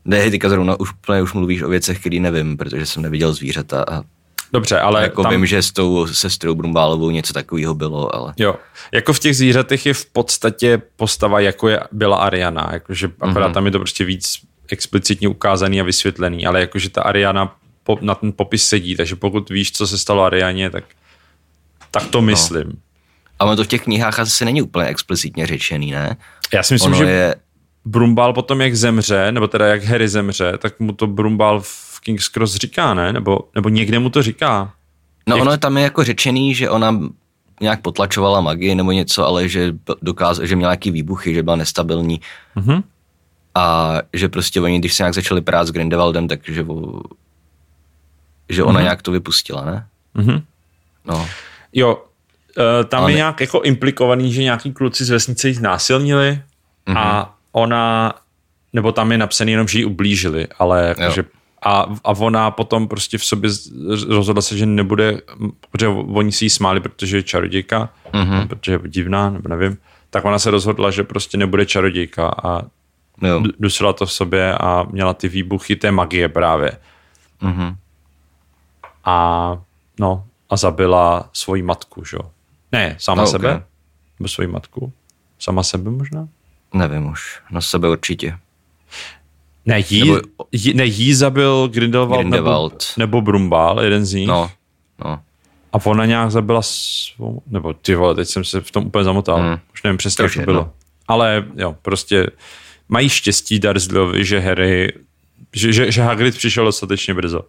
Speaker 3: Ne, teďka zrovna už mluvíš o věcech, který nevím, protože jsem neviděl zvířata a
Speaker 2: dobře, ale
Speaker 3: jako tam... vím, že s tou sestrou Brumbálovou něco takového bylo, ale...
Speaker 2: Jo, jako v těch zvířatech je v podstatě postava, jako byla Ariana, jakože akorát tam je to prostě víc explicitně ukázaný a vysvětlený, ale jakože ta Ariana na ten popis sedí, takže pokud víš, co se stalo Arianě, tak to myslím.
Speaker 3: Ale to v těch knihách asi není úplně explicitně řečený, ne?
Speaker 2: Já si myslím, že Brumbál potom, jak zemře, nebo teda jak Harry zemře, tak mu to Brumbál v King's Cross říká, ne? Nebo někde mu to říká.
Speaker 3: No ono tam je jako řečený, že ona nějak potlačovala magii nebo něco, ale že že měla nějaký výbuchy, že byla nestabilní.
Speaker 2: Mm-hmm.
Speaker 3: A že prostě oni, když se nějak začali prát s Grindelwaldem, takže že ona nějak to vypustila, ne?
Speaker 2: Mm-hmm.
Speaker 3: No.
Speaker 2: Jo, tam je nějak jako implikovaný, že nějaký kluci z vesnice ji znásilnili a ona, nebo tam je napsaný jenom, že ji ublížili, ale jakože a ona potom prostě v sobě rozhodla se, že nebude, protože oni si jí smáli, protože je čarodějka, protože je divná, nebo nevím, tak ona se rozhodla, že prostě nebude čarodějka a dusila to v sobě a měla ty výbuchy té magie právě. A zabila svoji matku, že jo? Ne, sama sebe? Nebo svoji matku? Sama sebe možná?
Speaker 3: Nevím už, na sebe určitě.
Speaker 2: Ne, jí zabil Grindelwald. Nebo Brumbál, jeden z nich.
Speaker 3: No.
Speaker 2: A ona nějak zabila nebo ty vole, teď jsem se v tom úplně zamotal. Už nevím přesně, jak to bylo. Ale jo, prostě mají štěstí Dursleyovi, že Harry, že Hagrid přišel dostatečně brzo.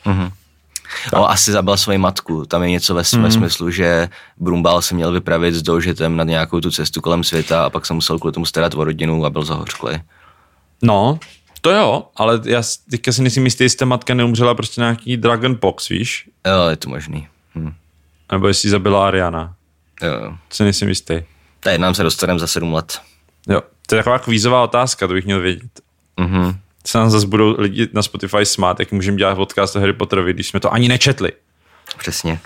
Speaker 3: Asi zabila svoji matku. Tam je něco ve smyslu, že Brumbál se měl vypravit s Doužetem na nějakou tu cestu kolem světa a pak se musel kvůli tomu starat o rodinu a byl zahořklý.
Speaker 2: No, to jo, ale já teďka si nejsem jistý, jestli ta matka neumřela prostě nějaký Dragonpox, víš?
Speaker 3: Jo, je to možný.
Speaker 2: Nebo jestli zabila Ariana.
Speaker 3: Jo.
Speaker 2: Si nejsem jistý.
Speaker 3: Tady nám se dostaneme za 7 let.
Speaker 2: Jo, to je taková kvízová otázka, to bych měl vědět. Se nám zase budou lidi na Spotify smát, jak můžeme dělat podcast o Harry Potterovi, když jsme to ani nečetli.
Speaker 3: Přesně.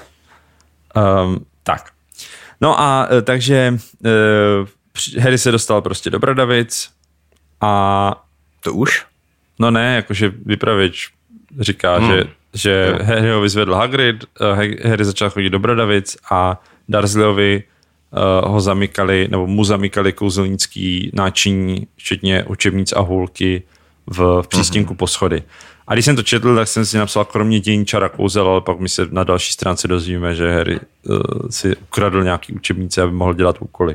Speaker 2: Tak. No a takže Harry se dostal prostě do Bradavic a...
Speaker 3: To už?
Speaker 2: No ne, jakože vypravěč říká, že Harry ho vyzvedl Hagrid, Harry začal chodit do Bradavic a Dursleyovi ho zamykali, nebo mu zamykali kouzelnický náčiní, včetně učebnic a hůlky v přístěnku po schody. A když jsem to četl, tak jsem si napsal kromě dění čara kouzel, ale pak my se na další stránce dozvíme, že Harry si ukradl nějaký učebnice, aby mohl dělat úkoly.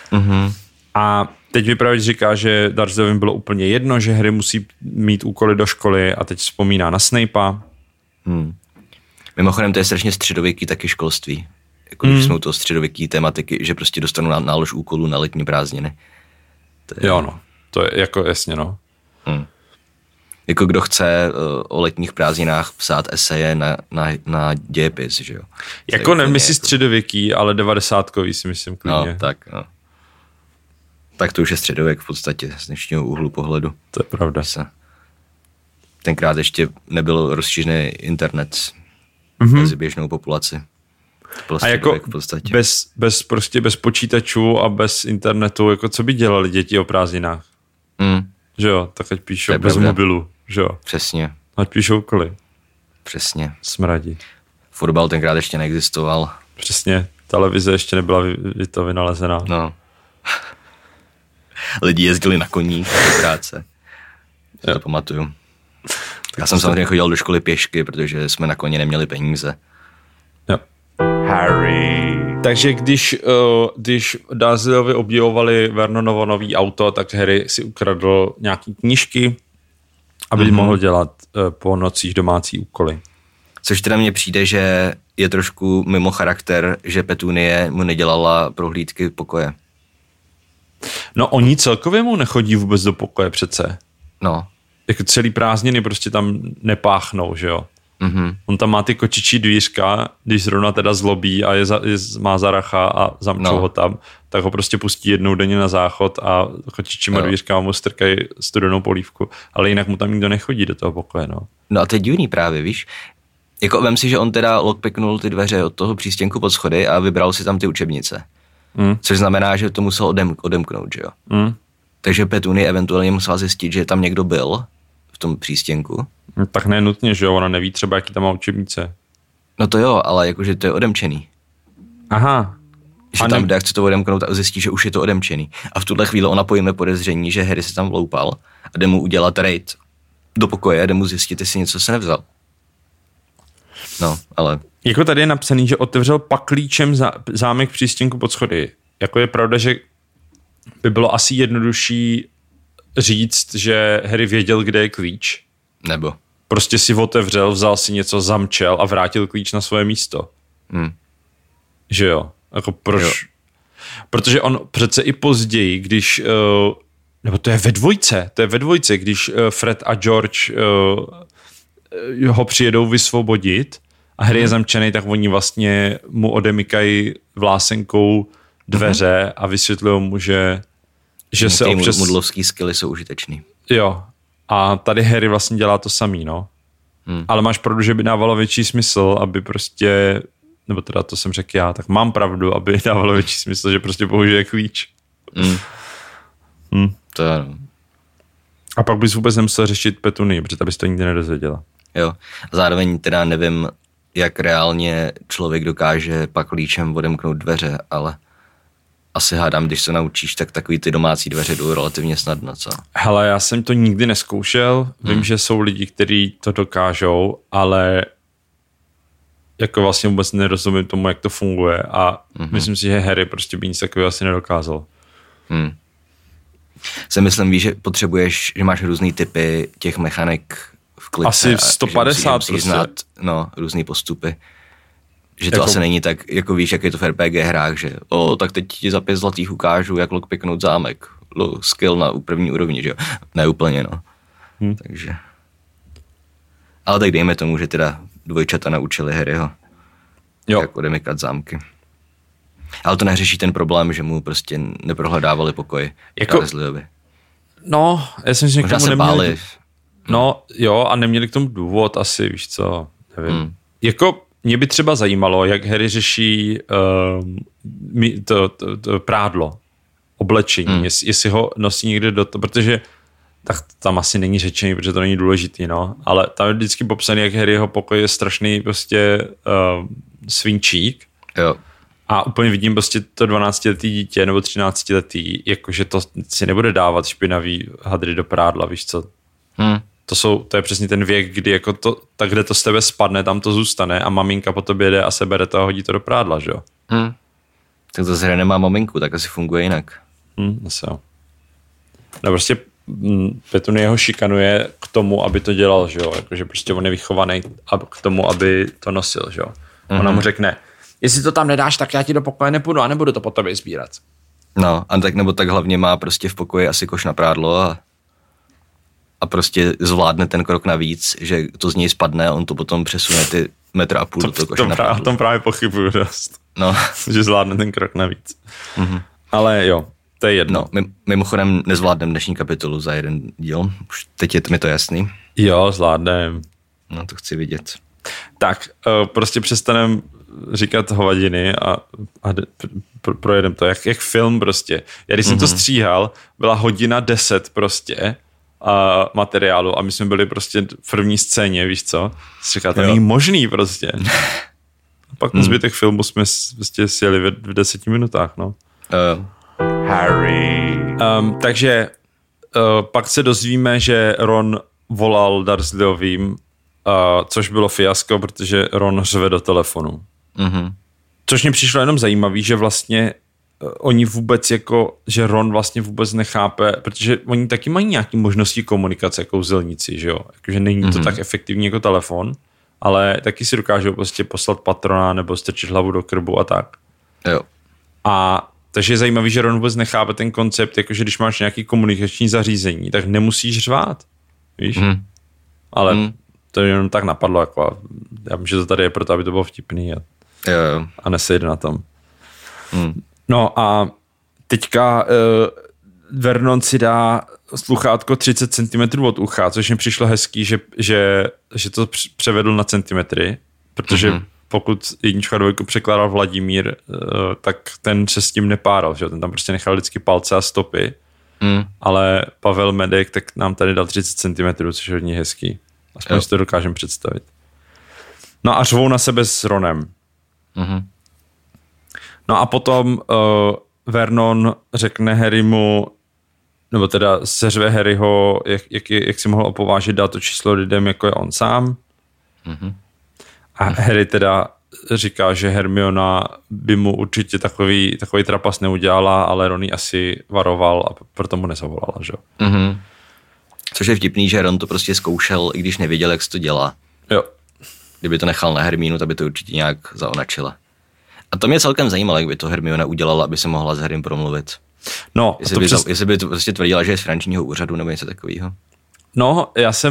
Speaker 2: A teď vypravěč říká, že Dursleyovým bylo úplně jedno, že Harry musí mít úkoly do školy a teď vzpomíná na Snape'a.
Speaker 3: Mimochodem to je strašně středověký taky školství. Jako když jsme u toho středověký tematiky, že prostě dostanou nálož úkolů na letní prázdniny.
Speaker 2: Jo no, to je jako jasně no.
Speaker 3: Jako kdo chce o letních prázdninách psát eseje na dějepis, že jo.
Speaker 2: Jako nevím, jestli středověký, ale 90kový si myslím klidně.
Speaker 3: No. Tak to už je středověk v podstatě z dnešního úhlu pohledu.
Speaker 2: To je pravda.
Speaker 3: Tenkrát ještě nebyl rozšířený internet mezi běžnou populaci.
Speaker 2: A jako bez počítačů a bez internetu, jako co by dělali děti o prázdninách? Že jo, tak ať píšou bez mobilu, že jo.
Speaker 3: Přesně.
Speaker 2: Ať píšou úkoly.
Speaker 3: Přesně.
Speaker 2: Smradí.
Speaker 3: Fotbal tenkrát ještě neexistoval.
Speaker 2: Přesně, televize ještě nebyla vynalezená.
Speaker 3: No. Lidi jezdili na koních do práce. To pamatuju. Já jsem samozřejmě chodil do školy pěšky, protože jsme na koně neměli peníze.
Speaker 2: Jo. Harry. Takže když Dursleyovi objevovali Vernonovo nový auto, tak Harry si ukradl nějaký knížky, aby mohl dělat po nocích domácí úkoly.
Speaker 3: Což teda mně přijde, že je trošku mimo charakter, že Petunie mu nedělala prohlídky pokoje.
Speaker 2: No oni celkově mu nechodí vůbec do pokoje přece.
Speaker 3: No.
Speaker 2: Jako celý prázdniny prostě tam nepáchnou, že jo. On tam má ty kočičí dvířka, když zrovna teda zlobí a má zaracha a zamčou ho tam, tak ho prostě pustí jednou denně na záchod a kočičíma dvířkama mu strkají studenou polívku, ale jinak mu tam nikdo nechodí do toho pokoje, no. No
Speaker 3: a to je divný právě, víš? Jako vem si, že on teda lockpicknul ty dveře od toho přístěnku pod schody a vybral si tam ty učebnice. Což znamená, že to musel odemknout, že jo? Takže Petunie eventuálně musela zjistit, že tam někdo byl tom přístěnku.
Speaker 2: No, tak ne nutně, že jo, ona neví třeba, jaký tam má učebnice.
Speaker 3: No to jo, ale jakože to je odemčený.
Speaker 2: Aha.
Speaker 3: Že tam jde, chce to odemknout a zjistí, že už je to odemčený. A v tuhle chvíli ona pojme podezření, že Harry se tam vloupal a jde mu udělat raid do pokoje a jde mu zjistit, jestli něco se nevzal. No, ale...
Speaker 2: Jako tady je napsaný, že otevřel paklíčem zámek v přístěnku pod schody. Jako je pravda, že by bylo asi jednodušší říct, že Harry věděl, kde je klíč.
Speaker 3: Nebo?
Speaker 2: Prostě si otevřel, vzal si něco, zamčel a vrátil klíč na svoje místo. Že jo? Jako proč? Jo. Protože on přece i později, když... nebo to je ve dvojce, když Fred a George ho přijedou vysvobodit a Harry je zamčený, tak oni vlastně mu odemykají vlásenkou dveře a vysvětlují mu, že se občas...
Speaker 3: Mudlovský skilly jsou užitečný.
Speaker 2: Jo. A tady Harry vlastně dělá to samý, no. Ale máš pravdu, že by dávalo větší smysl, aby prostě... Nebo teda to jsem řekl já, tak mám pravdu, aby dávalo větší smysl, že prostě použije klíč.
Speaker 3: To je...
Speaker 2: A pak bys vůbec nemusel řešit Petuni, protože ta bys to nikdy nedozvěděla.
Speaker 3: Jo, zároveň teda nevím, jak reálně člověk dokáže pak klíčem odemknout dveře, ale asi hádám, když se naučíš, tak takový ty domácí dveře jdou relativně snadno, co?
Speaker 2: Hele, já jsem to nikdy neskoušel, vím, že jsou lidi, kteří to dokážou, ale jako vlastně vůbec nerozumím tomu, jak to funguje a myslím si, že Harry prostě by nic takového asi nedokázal.
Speaker 3: Se myslím, víš, že potřebuješ, že máš různý typy těch mechanik v klice.
Speaker 2: Asi 150
Speaker 3: musíš znát, no, různý postupy. Že to jako... asi není tak, jako víš, jak je to v RPG hrách, že tak teď ti za 5 zlatých ukážu, jak lockpicknout zámek. Skill na první úrovni, že jo? Ne úplně, no. Takže. Ale tak dejme tomu, že teda dvojčata naučili Harryho, jak odemykat zámky. Ale to neřeší ten problém, že mu prostě neprohledávali pokoj.
Speaker 2: Jako, no, já jsem si
Speaker 3: možná se báli.
Speaker 2: No, jo, a neměli k tomu důvod asi, víš co, nevím. Jako, mě by třeba zajímalo, jak Harry řeší to prádlo, oblečení, jestli ho nosí někde do toho, protože tak tam asi není řečený, protože to není důležitý, no, ale tam je vždycky popsaný, jak Harryho pokoj je strašný prostě svinčík.
Speaker 3: Jo. A
Speaker 2: úplně vidím prostě to 12letý dítě nebo 13letý, jakože to si nebude dávat špinavý hadry do prádla, víš co. To je přesně ten věk, kdy jako to, tak kde to z tebe spadne, tam to zůstane a maminka po tobě jde a sebere to a hodí to do prádla, že jo.
Speaker 3: Tak to zřejmě nemá maminku, tak asi funguje jinak.
Speaker 2: Asi jo. No prostě Petunie ho šikanuje k tomu, aby to dělal, že jo, jakože prostě on je vychovaný k tomu, aby to nosil, že jo. Ona mu řekne, jestli to tam nedáš, tak já ti do pokoje nepůjdu a nebudu to po tobě sbírat.
Speaker 3: No, a tak nebo tak hlavně má prostě v pokoji asi koš na prádlo a prostě zvládne ten krok navíc, že to z něj spadne a on to potom přesune ty 1,5 metra do toho koše na prádlo.
Speaker 2: O tom právě pochybuju dost.
Speaker 3: No.
Speaker 2: Že zvládne ten krok navíc. Ale jo, to je jedno.
Speaker 3: No, mimochodem nezvládnem dnešní kapitolu za jeden díl. Už teď je mi to jasný.
Speaker 2: Jo, zvládnem.
Speaker 3: No, to chci vidět.
Speaker 2: Tak, prostě přestanem říkat hovadiny a projedem to, jak film prostě. Já když jsem to stříhal, byla 1:10 prostě materiálu a my jsme byli prostě v první scéně, víš co? Říká, to není možný prostě. A pak na zbytek filmu jsme prostě sjeli v 10 minutách, no.
Speaker 3: Harry.
Speaker 2: Takže pak se dozvíme, že Ron volal Dursleyovým, což bylo fiasko, protože Ron řve do telefonu. Což mě přišlo jenom zajímavý, že vlastně oni vůbec jako, že Ron vlastně vůbec nechápe, protože oni taky mají nějaké možnosti komunikace kouzelníci, že jo, jakože není to tak efektivní jako telefon, ale taky si dokážou prostě poslat patrona nebo strčit hlavu do krbu a tak.
Speaker 3: Jo.
Speaker 2: A takže je zajímavý, že Ron vůbec nechápe ten koncept, jakože když máš nějaký komunikační zařízení, tak nemusíš řvát, víš? Ale to jenom tak napadlo, jako já vím, že to tady je proto, aby to bylo vtipný a nesejde na tom. No a teďka Vernon si dá sluchátko 30 cm od ucha, což mi přišlo hezký, že to převedl na centimetry, protože pokud 1 a 2 překládal Vladimír, tak ten se s tím nepáral, že? Ten tam prostě nechal vždycky palce a stopy ale Pavel Medek tak nám tady dal 30 cm, což je hodně hezký. Aspoň si to dokážem představit. No a řvou na sebe s Ronem. No a potom Vernon řekne Harrymu, nebo teda seřve Harryho, jak si mohl opovážit dát to číslo lidem, jako je on sám. A Harry teda říká, že Hermiona by mu určitě takový trapas neudělala, ale Ron ji asi varoval a proto mu nezavolala, že?
Speaker 3: Což je vtipný, že Ron to prostě zkoušel, i když nevěděl, jak se to dělá.
Speaker 2: Jo.
Speaker 3: Kdyby to nechal na Hermínu, tak by to určitě nějak zaonačila. A to mě celkem zajímalo, jak by to Hermiona udělala, aby se mohla s Harrym promluvit.
Speaker 2: No,
Speaker 3: jestli by to prostě tvrdila, že je z finančního úřadu nebo něco takového.
Speaker 2: No,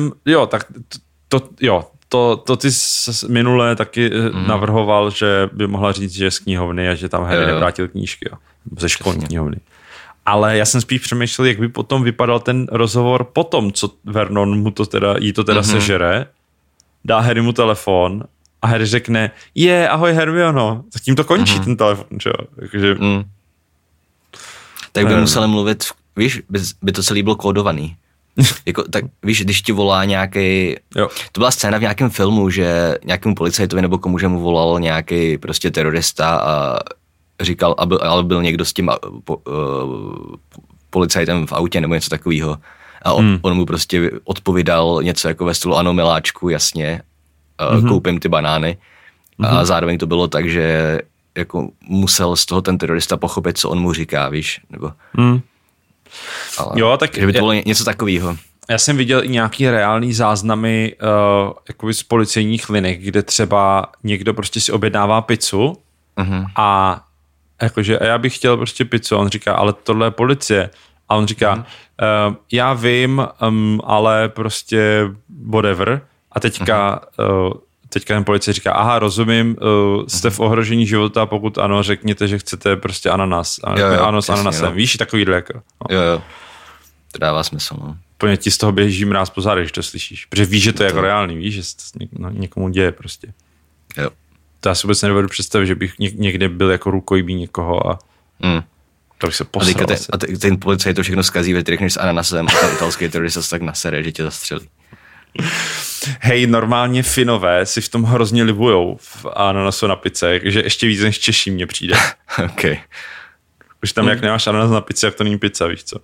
Speaker 2: to ty minule taky navrhoval, že by mohla říct, že je z knihovny a že tam Harry nevrátil knížky, jo. Ze školní knihovny. Ale já jsem spíš přemýšlel, jak by potom vypadal ten rozhovor potom, co Vernon mu to jí to sežere, dá Harry mu telefon a Harry řekne, ahoj Hermiono, tak tím to končí ten telefon, že jo. Takže...
Speaker 3: Tak by museli mluvit, víš, by to celý bylo kódovaný. Jako, tak víš, když ti volá nějaký, to byla scéna v nějakém filmu, že nějakému policajtovi nebo komu, že mu volal nějaký prostě terorista a říkal, ale byl někdo s tím policajtem v autě nebo něco takového. A on mu prostě odpovídal něco jako ve stylu, ano miláčku, jasně, koupím ty banány. A zároveň to bylo tak, že jako musel z toho ten terorista pochopit, co on mu říká, víš, nebo...
Speaker 2: Jo, tak
Speaker 3: že by to bylo něco takového.
Speaker 2: Já jsem viděl i nějaký reální záznamy jakoby z policejních linek, kde třeba někdo prostě si objednává pizzu a jakože já bych chtěl prostě pizzu, on říká, ale tohle je policie. A on říká, já vím, ale prostě whatever. A teďka ten policie říká, aha, rozumím, jste v ohrožení života, pokud ano, řekněte, že chcete prostě ananas. Ano, s ananasem. Jo. Víš, takovýhle jako. No.
Speaker 3: Jo. To dává smysl, no.
Speaker 2: Plně ti z toho běží mráz po zádech, když to slyšíš. Protože víš, že to je jako reálný, víš, že se to někomu děje prostě.
Speaker 3: Jo.
Speaker 2: To já si vůbec nedovedu představit, že bych někde byl jako rukojmí někoho a to bych se posral.
Speaker 3: A ten policajt to všechno zkazí, ve řekneš s ananasem a ten italský terorista se tak nasere, že tě zastřelí.
Speaker 2: Hej, normálně Finové si v tom hrozně libujou v ananasu na pice, že ještě víc než Češi mně přijde.
Speaker 3: OK.
Speaker 2: Už tam jak nemáš ananas na pici, jak to není pizza, víš co?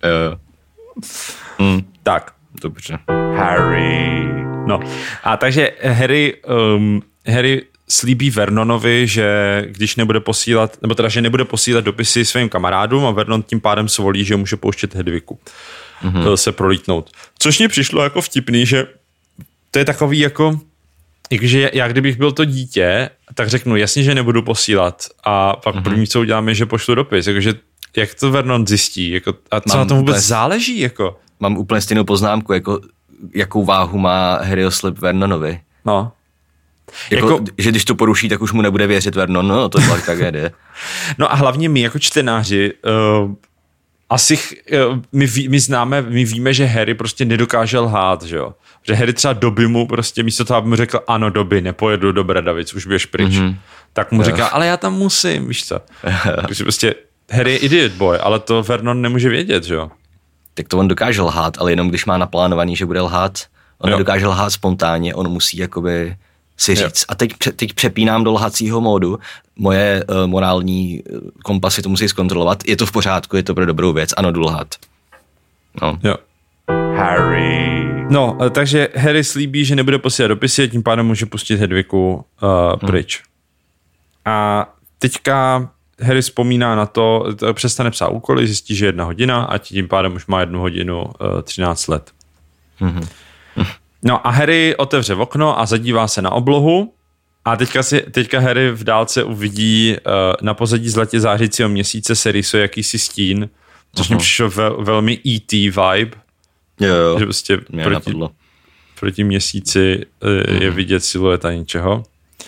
Speaker 2: Tak.
Speaker 3: Dobře.
Speaker 2: Harry. No, a takže Harry slíbí Vernonovi, že když nebude posílat, nebo teda, že nebude posílat dopisy svým kamarádům a Vernon tím pádem svolí, že může pouštět Hedvigu. Se prolítnout. Což mě přišlo jako vtipný, že to je takový jako, že já kdybych byl to dítě, tak řeknu jasně, že nebudu posílat a pak první, co uděláme, že pošlu dopis. Jakože, jak to Vernon zjistí? Jako, a co na tom vůbec záleží? Jako?
Speaker 3: Mám úplně stejnou poznámku, jako, jakou váhu má Harryho slib Vernonovi.
Speaker 2: No.
Speaker 3: Jako, že když to poruší, tak už mu nebude věřit Vernon, no to je tak tragédie.
Speaker 2: No a hlavně my jako čtenáři asi my víme, že Harry prostě nedokáže lhát, že jo. Že Harry třeba Dobby mu prostě místo toho, aby mu řekl, ano Dobby, nepojedu do Bradavic, už běž pryč. Tak mu říká, ale já tam musím, víš co. Takže prostě Harry je idiot boy, ale to Vernon nemůže vědět, že jo.
Speaker 3: Tak to on dokáže lhát, ale jenom když má naplánovaný, že bude lhát, on nedokáže lhát spontánně, on musí jakoby si říct. A teď přepínám do lhacího módu, moje morální kompasy to musí zkontrolovat, je to v pořádku, je to pro dobrou věc, ano, jdu lhat. No.
Speaker 2: Jo. Harry. No, takže Harry slíbí, že nebude posílat dopisy, tím pádem může pustit Hedvigu pryč. A teďka Harry vzpomíná na to, přestane psát úkoly, zjistí, že 1 hodina a tím pádem už má 1 hodinu 13 let. No a Harry otevře okno a zadívá se na oblohu a teďka Harry v dálce uvidí na pozadí zlatě zářícího měsíce se rýsuje jakýsi stín, což mi přišlo velmi E.T. vibe.
Speaker 3: Jo.
Speaker 2: Že prostě proti měsíci je vidět silueta něčeho.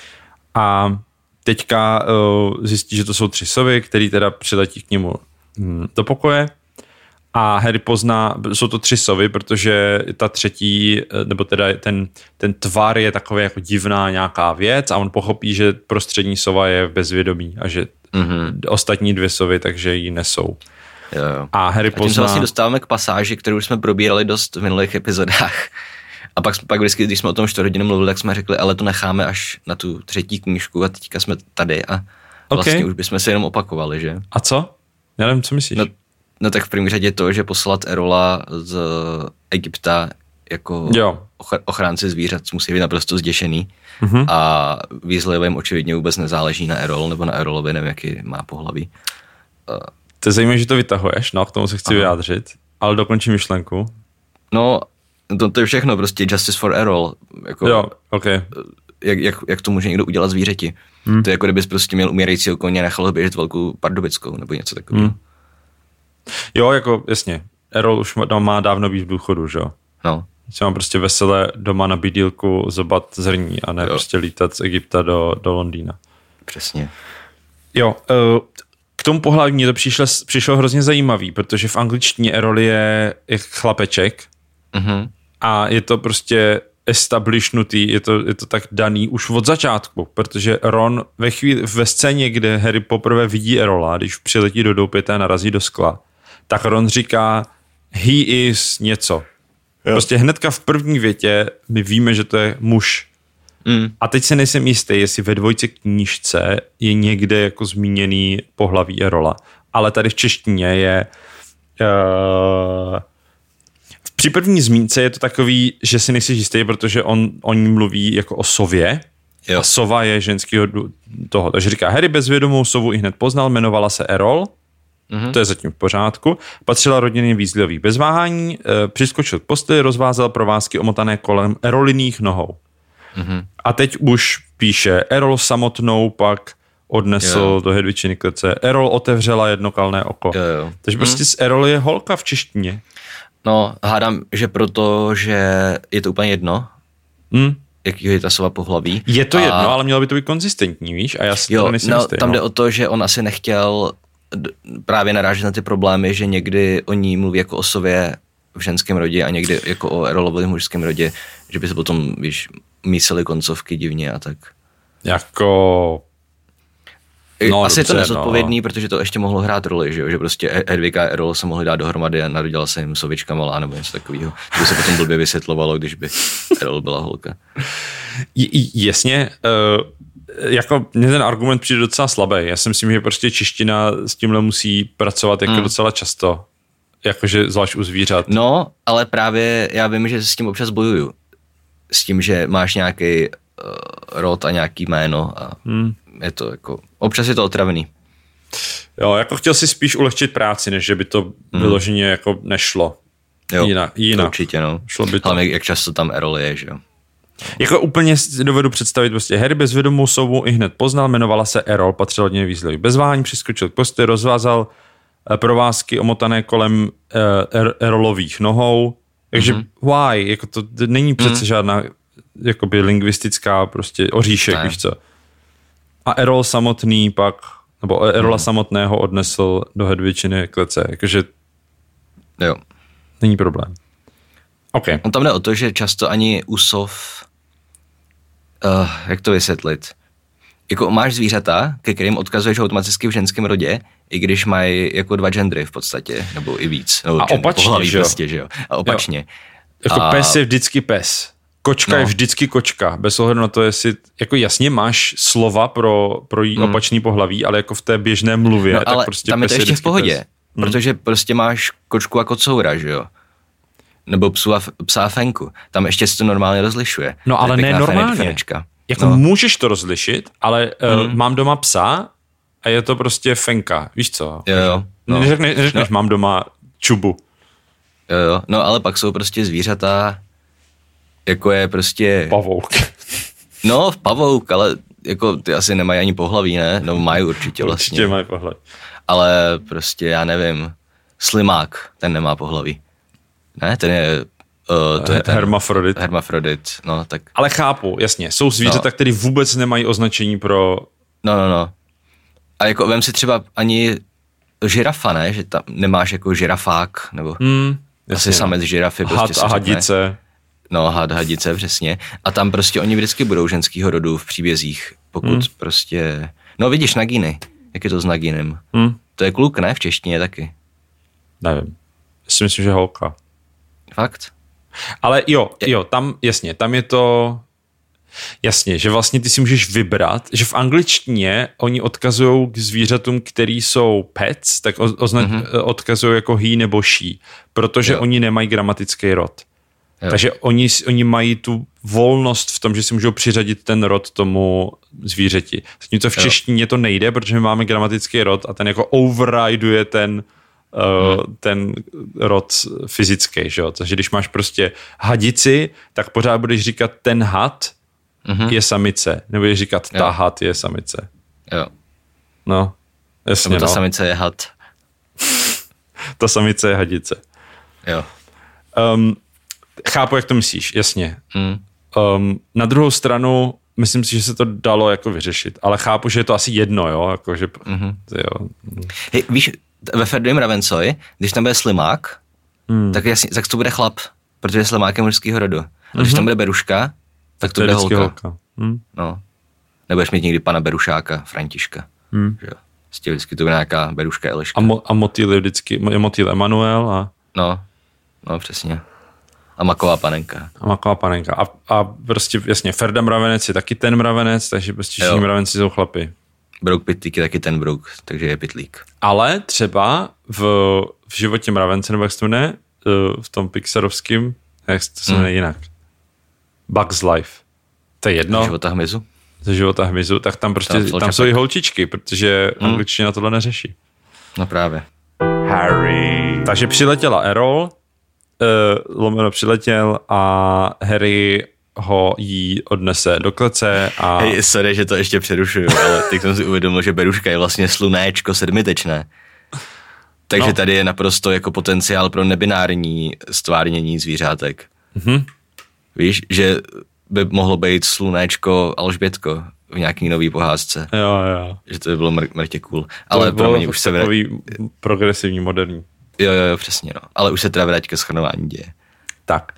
Speaker 2: A teďka zjistí, že to jsou 3 sovy, který teda přiletí k němu do pokoje. A Harry pozná, jsou to 3 sovy, protože ta třetí, nebo teda ten tvar je takový jako divná nějaká věc a on pochopí, že prostřední sova je v bezvědomí a že ostatní 2 sovy, takže ji nesou.
Speaker 3: Jo.
Speaker 2: A Harry
Speaker 3: pozná... A tím se vlastně dostáváme k pasáži, kterou jsme probírali dost v minulých epizodách. A pak vždycky, když jsme o tom 4 hodiny mluvili, tak jsme řekli, ale to necháme až na tu 3. knížku a teďka jsme tady a vlastně už bychom se jenom opakovali, že?
Speaker 2: A co? Já nevím, co myslíš?
Speaker 3: No tak v první řadě to, že poslat Erola z Egypta jako ochránci zvířat musí být naprosto zděšený. A Weasleyovým očividně vůbec nezáleží na Erol nebo na Erolovi, nevím, jaký má pohlaví.
Speaker 2: To je zajímavé, že to vytahuješ, no, k tomu se chci vyjádřit, ale dokončím myšlenku.
Speaker 3: No, to je všechno, prostě justice for Errol. Jako,
Speaker 2: jo, okay.
Speaker 3: Jak to může někdo udělat zvířeti? To je jako kdybys prostě měl umírajícího koně a nechal ho běžet velkou pardubickou nebo něco takového.
Speaker 2: Jo, jako jasně. Errol už má dávno být v důchodu, že jo?
Speaker 3: No.
Speaker 2: Když mám prostě veselé doma na bydýlku zobat zrní a ne prostě lítat z Egypta do Londýna.
Speaker 3: Přesně.
Speaker 2: Jo, k tomu pohlaví mě to přišlo hrozně zajímavý, protože v angličtině Errol je chlapeček a je to prostě establishnutý, je to tak daný už od začátku, protože Ron ve scéně, kde Harry poprvé vidí Errola, když přiletí do doupěte a narazí do skla, tak Ron říká he is něco. Jo. Prostě hnedka v první větě my víme, že to je muž. A teď se nejsem jistý, jestli ve 2 knížce je někde jako zmíněný pohlaví Errola. Ale tady v češtině je při první zmínce je to takový, že si nejsi jistý, protože on mluví jako o sově. Jo. A sova je ženskýho toho. Takže říká, Harry bezvědomou sovu i hned poznal, jmenovala se Errol. To je zatím v pořádku. Patřila rodině Weasleyových. Bez váhání přiskočil k posteli, rozvázal provázky omotané kolem Erroliných nohou. A teď už píše, Errol samotnou pak odnesl do Hedvičiny klece. Errol otevřela jednokalné oko.
Speaker 3: Jo.
Speaker 2: Takže prostě z Errol je holka v češtině.
Speaker 3: No, hádám, že proto, že je to úplně jedno, jaký je ta sova pohlaví.
Speaker 2: Je to jedno, ale mělo by to být konzistentní, víš? A já si to nejsem jistý.
Speaker 3: Tam jde o to, že on asi nechtěl právě narážet na ty problémy, že někdy o ní mluví jako o sově v ženském rodě a někdy jako o Errolovi v mužském rodě, že by se potom, víš, mísely koncovky divně a tak.
Speaker 2: Jako...
Speaker 3: No, asi je to nezodpovědný, protože to ještě mohlo hrát roli, že prostě Hedvika a Errol se mohli dát dohromady a narodila se jim sovička malá nebo něco takového. To by se potom blbě vysvětlovalo, když by Errol byla holka.
Speaker 2: Jasně, jako mě ten argument přijde docela slabý. Já si myslím, že prostě čeština s tímhle musí pracovat jako docela často. Jakože zvlášť u zvířat.
Speaker 3: No, ale právě já vím, že s tím občas bojuju. S tím, že máš nějaký rod a nějaký jméno a je to jako, občas je to otravný.
Speaker 2: Jo, jako chtěl si spíš ulehčit práci, než že by to vyloženě jako nešlo.
Speaker 3: Jo,
Speaker 2: jinak.
Speaker 3: Určitě, no.
Speaker 2: Šlo by to.
Speaker 3: Hlavně, jak často tam Errol je, že jo.
Speaker 2: Jako úplně dovedu představit, prostě Harry bezvědomou sovu i hned poznal, jmenovala se Errol, patřil od něj Weasley. Bez váhání přiskočil k posteli, rozvázal provázky omotané kolem Errolových nohou. Takže why? Jako to není přece žádná jakoby lingvistická prostě oříšek, víš co. A Errol samotný pak, nebo Errola samotného odnesl do Hedvičiny klece, jakože
Speaker 3: jo.
Speaker 2: Není problém. Okay.
Speaker 3: On tam jde o to, že často ani u sov, jak to vysvětlit, jako máš zvířata, ke kterým odkazuješ automaticky v ženském rodě, i když mají jako 2 gendry v podstatě, nebo i víc. Nebo
Speaker 2: a opačně,
Speaker 3: pohlaví
Speaker 2: že jo?
Speaker 3: Prostě, že jo? A opačně. Jo.
Speaker 2: Jako pes je vždycky pes. Kočka je vždycky kočka. Bez ohledu na to, jestli jako jasně máš slova pro jí opačný pohlaví, ale jako v té běžné mluvě.
Speaker 3: No, ale
Speaker 2: tak prostě
Speaker 3: tam je to ještě v pohodě, protože prostě máš kočku a kocoura, že jo? Nebo psa a fenku. Tam ještě se to normálně rozlišuje.
Speaker 2: No ale ne normálně. Jako můžeš to rozlišit, ale mám doma psa a je to prostě fenka. Víš co?
Speaker 3: Jo. No.
Speaker 2: Neřekneš mám doma čubu.
Speaker 3: Jo. No ale pak jsou prostě zvířata, jako je prostě...
Speaker 2: Pavouk.
Speaker 3: No, pavouk, ale jako ty asi nemají ani pohlaví, ne? No mají určitě vlastně.
Speaker 2: Určitě mají pohlaví.
Speaker 3: Ale prostě já nevím, slimák, ten nemá pohlaví. Ne, ten je... to je ten
Speaker 2: hermafrodit.
Speaker 3: Hermafrodit, no tak.
Speaker 2: Ale chápu, jasně, jsou zvířata, které vůbec nemají označení pro...
Speaker 3: No. A jako vem si třeba ani žirafa, ne? Že tam nemáš jako žirafák, nebo asi samec žirafy. Prostě
Speaker 2: had a hadice.
Speaker 3: No, hadice, přesně. A tam prostě oni vždycky budou ženskýho rodu v příbězích, pokud prostě... No vidíš, Nagini, jak je to s Naginem? To je kluk, ne? V češtině taky.
Speaker 2: Nevím. Si myslím, že holka.
Speaker 3: Fakt?
Speaker 2: Ale jo, tam je to... Jasně, že vlastně ty si můžeš vybrat, že v angličtině oni odkazují k zvířatům, který jsou pets, tak odkazují jako he nebo she, protože oni nemají gramatický rod. Jo. Takže oni mají tu volnost v tom, že si můžou přiřadit ten rod tomu zvířeti. To v češtině to nejde, protože my máme gramatický rod a ten jako overrideuje ten rod fyzický. Že? Takže když máš prostě hadici, tak pořád budeš říkat ten had je samice. Nebudeš říkat ta had je samice.
Speaker 3: Jo.
Speaker 2: No, jasně.
Speaker 3: Ta samice je had.
Speaker 2: Ta samice je hadice.
Speaker 3: Jo.
Speaker 2: Chápu, jak to myslíš, jasně. Na druhou stranu, myslím si, že se to dalo jako vyřešit, ale chápu, že je to asi jedno, jo, jako, že, jo.
Speaker 3: Hej, víš, ve Ferdovém Ravencovi, když tam bude slimák, tak jasně, tak to bude chlap, protože slimák je mužskýho rodu. A když tam bude beruška, tak to bude holka. No. Nebudeš mít někdy pana Berušáka, Františka. Že jo. Vždycky to bude nějaká Beruška Eliška.
Speaker 2: A motýl je vždycky, motýl Emanuel a...
Speaker 3: No, přesně. A maková panenka. A
Speaker 2: prostě jasně, Ferda mravenec je taky ten mravenec, takže prostě všichni mravenci jsou chlapi.
Speaker 3: Brouk Pytlík je taky ten brouk, takže je pytlík.
Speaker 2: Ale třeba v životě mravence, nebo jak se to jmenuje, v tom pixarovském, jak to se jmenuje jinak. Bugs Life. To je jedno. Ze života hmyzu, tak tam prostě, tam jsou i holčičky, protože angličtina tohle neřeší.
Speaker 3: No právě.
Speaker 2: Harry. Takže přiletěla Errol, přiletěl a Harry jí odnese do klece a...
Speaker 3: Hej, sorry, že to ještě přerušuju, ale teď jsem si uvědomil, že beruška je vlastně slunéčko sedmitečné. Takže tady je naprosto jako potenciál pro nebinární stvárnění zvířátek. Víš, že by mohlo být slunéčko Alžbětko v nějaký nový pohádce.
Speaker 2: Jo.
Speaker 3: Že to by bylo mrtě cool. Ale pro mě už se
Speaker 2: takový progresivní, moderní.
Speaker 3: Jo, přesně, no. Ale už se teda vrať ke shrnování děje.
Speaker 2: Tak.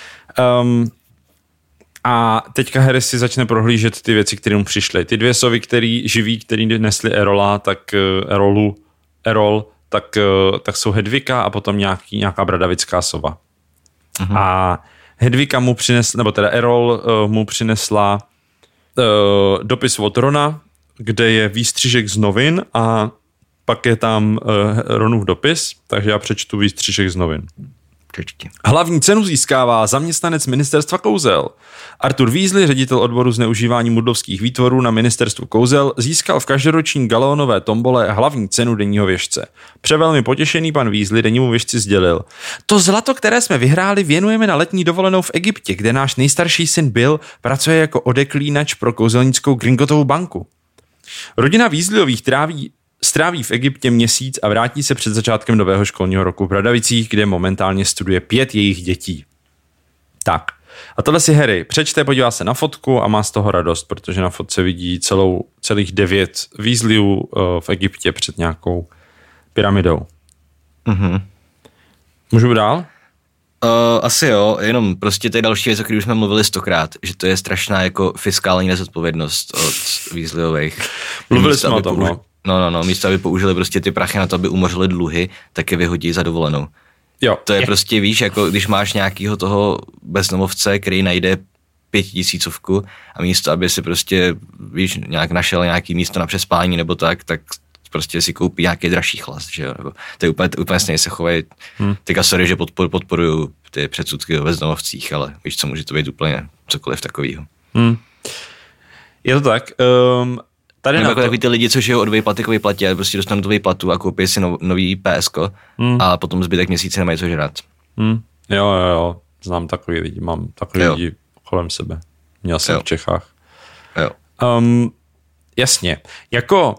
Speaker 2: A teďka Harry si začne prohlížet ty věci, které mu přišly. Ty dvě sovy, který nesli Errola, tak Errol, tak jsou Hedvika a potom nějaká bradavická sova. A Hedvika mu přinesla, nebo teda Errol mu přinesla dopis od Rona, kde je výstřižek z novin a pak je tam Ronův dopis, takže já přečtu výstřižek z novin.
Speaker 3: Přečti.
Speaker 2: Hlavní cenu získává zaměstnanec Ministerstva kouzel. Arthur Weasley, ředitel odboru zneužívání mudlovských výtvorů na Ministerstvu kouzel, získal v každoroční galeonové tombole hlavní cenu denního věžce. Převelmi potěšený pan Weasley dennímu věžci sdělil: to zlato, které jsme vyhráli, věnujeme na letní dovolenou v Egyptě, kde náš nejstarší syn Bill pracuje jako odeklínač pro kouzelnickou Gringottovu banku. Rodina Weasleyových stráví v Egyptě měsíc a vrátí se před začátkem nového školního roku v Bradavicích, kde momentálně studuje 5 jejich dětí. Tak. A tohle si Harry přečte, podívá se na fotku a má z toho radost, protože na fotce vidí celých 9 Weasleyů v Egyptě před nějakou pyramidou. Můžu dál?
Speaker 3: Asi jo, jenom prostě to je další věc, o které už jsme mluvili 100krát, že to je strašná jako fiskální nezodpovědnost od Weasleyových.
Speaker 2: Mluvili jsme o tom,
Speaker 3: No, místo aby použili prostě ty prachy na to, aby umořili dluhy, tak je vyhodí za dovolenou.
Speaker 2: Jo.
Speaker 3: To je prostě, víš, jako když máš nějakýho toho bezdomovce, který najde 5000 a místo, aby si prostě, víš, nějak našel nějaký místo na přespání nebo tak prostě si koupí nějaký dražší chlast, že jo, nebo to je úplně stejně se chovají. Teďka sorry, že podporuju ty předsudky o bezdomovcích, ale víš co, může to být úplně cokoliv takovýho.
Speaker 2: Je to tak. Tady
Speaker 3: nebo jako takový ty lidi, co žijou od výplaty k výplatě, prostě dostanou tu výplatu a koupí si nový PSko a potom zbytek měsíce nemají co žrat.
Speaker 2: Jo, znám takový lidi, mám takový lidi kolem sebe. Měl jsem v Čechách.
Speaker 3: Jo.
Speaker 2: Jasně. Jako,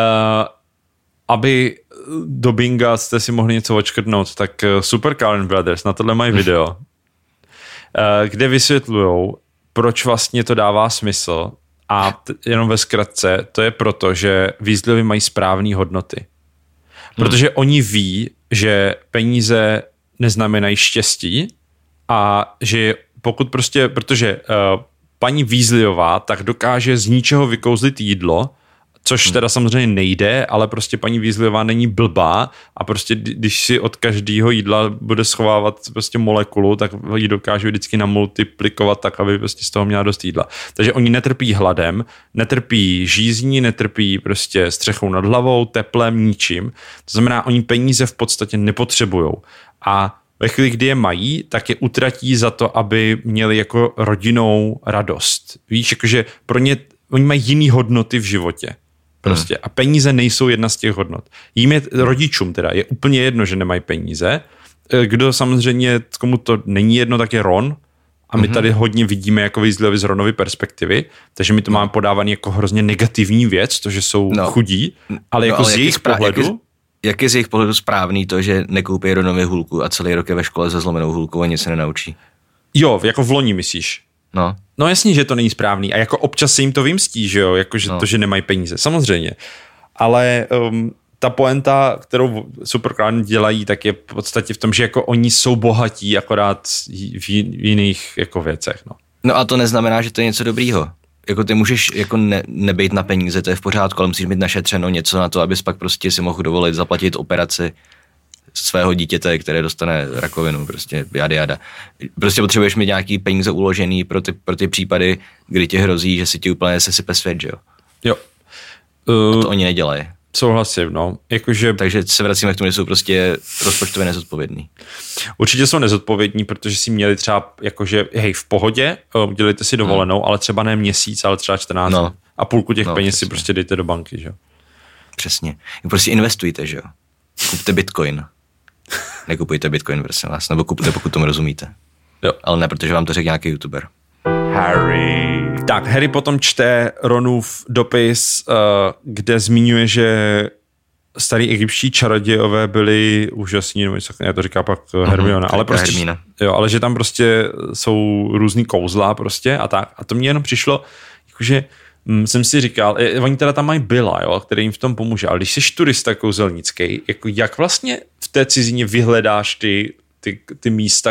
Speaker 2: aby do binga jste si mohli něco odškrtnout, tak Super Carlin Brothers na tohle mají video, kde vysvětlujou, proč vlastně to dává smysl. A jenom ve zkratce, to je proto, že Weasleyovi mají správné hodnoty. Protože oni ví, že peníze neznamenají štěstí a že protože paní Weasleyová tak dokáže z ničeho vykouzlit jídlo, Což teda samozřejmě nejde, ale prostě paní Weasleyová není blbá a prostě když si od každého jídla bude schovávat prostě molekulu, tak ji dokáže vždycky namultiplikovat tak, aby prostě z toho měla dost jídla. Takže oni netrpí hladem, netrpí žízní, netrpí prostě střechou nad hlavou, teplem, ničím. To znamená, oni peníze v podstatě nepotřebujou. A ve chvíli, kdy je mají, tak je utratí za to, aby měli jako rodinou radost. Víš, jakože pro ně, oni mají jiný hodnoty v životě. Prostě. A peníze nejsou jedna z těch hodnot. Jím je, rodičům teda, je úplně jedno, že nemají peníze. Kdo samozřejmě, komu to není jedno, tak je Ron. A my tady hodně vidíme jako Weasleyovi z Ronovy perspektivy, takže my to máme podávaný jako hrozně negativní věc, to, že jsou chudí, ale jako z jejich pohledu...
Speaker 3: Jak je z jejich pohledu správný to, že nekoupí Ronově hůlku a celý rok je ve škole se zlomenou hůlkou a nic se nenaučí?
Speaker 2: Jo, jako v loni myslíš? No jasně, že to není správný. A jako občas se jim to vymstí, že jo, jakože to, že nemají peníze. Samozřejmě. Ale ta poenta, kterou Superclan dělají, tak je v podstatě v tom, že jako oni jsou bohatí akorát v jiných jako věcech.
Speaker 3: No a to neznamená, že to je něco dobrýho. Jako ty můžeš jako nebejt na peníze, to je v pořádku, ale musíš mít našetřeno něco na to, abys pak prostě si mohl dovolit zaplatit operaci svého dítěte, které dostane rakovinu, prostě jada. Prostě potřebuješ mít nějaký peníze uložený pro ty případy, kdy ti hrozí, že si ti úplně sesype svět, že jo?
Speaker 2: Jo.
Speaker 3: A to oni nedělají.
Speaker 2: Souhlasím, no. Jakože...
Speaker 3: Takže se vracíme k tomu, že jsou prostě rozpočtově nezodpovědní.
Speaker 2: Určitě jsou nezodpovědní, protože si měli třeba, jakože, hej, v pohodě, udělejte si dovolenou, ale třeba ne měsíc, ale třeba 14 a půlku těch peněz přesně. Si prostě dejte do banky, že jo.
Speaker 3: Přesně. Prostě investujte, že jo. Kupte Bitcoin. Nekupujte Bitcoin, prosím vás, nebo kupte, pokud tomu rozumíte.
Speaker 2: Jo.
Speaker 3: Ale ne, protože vám to řekl nějaký youtuber.
Speaker 2: Harry. Tak, Harry potom čte Ronův dopis, kde zmiňuje, že starý egyptští čarodějové byli úžasní, nebo já to říká pak Hermiona, ale prostě, Hermína. Jo, ale že tam prostě jsou různý kouzla prostě a tak. A to mě jenom přišlo, jakože jsem si říkal, oni teda tam mají Billa, jo, který jim v tom pomůže, ale když jsi turista kouzelnický, jako jak vlastně v té cizině vyhledáš ty místa,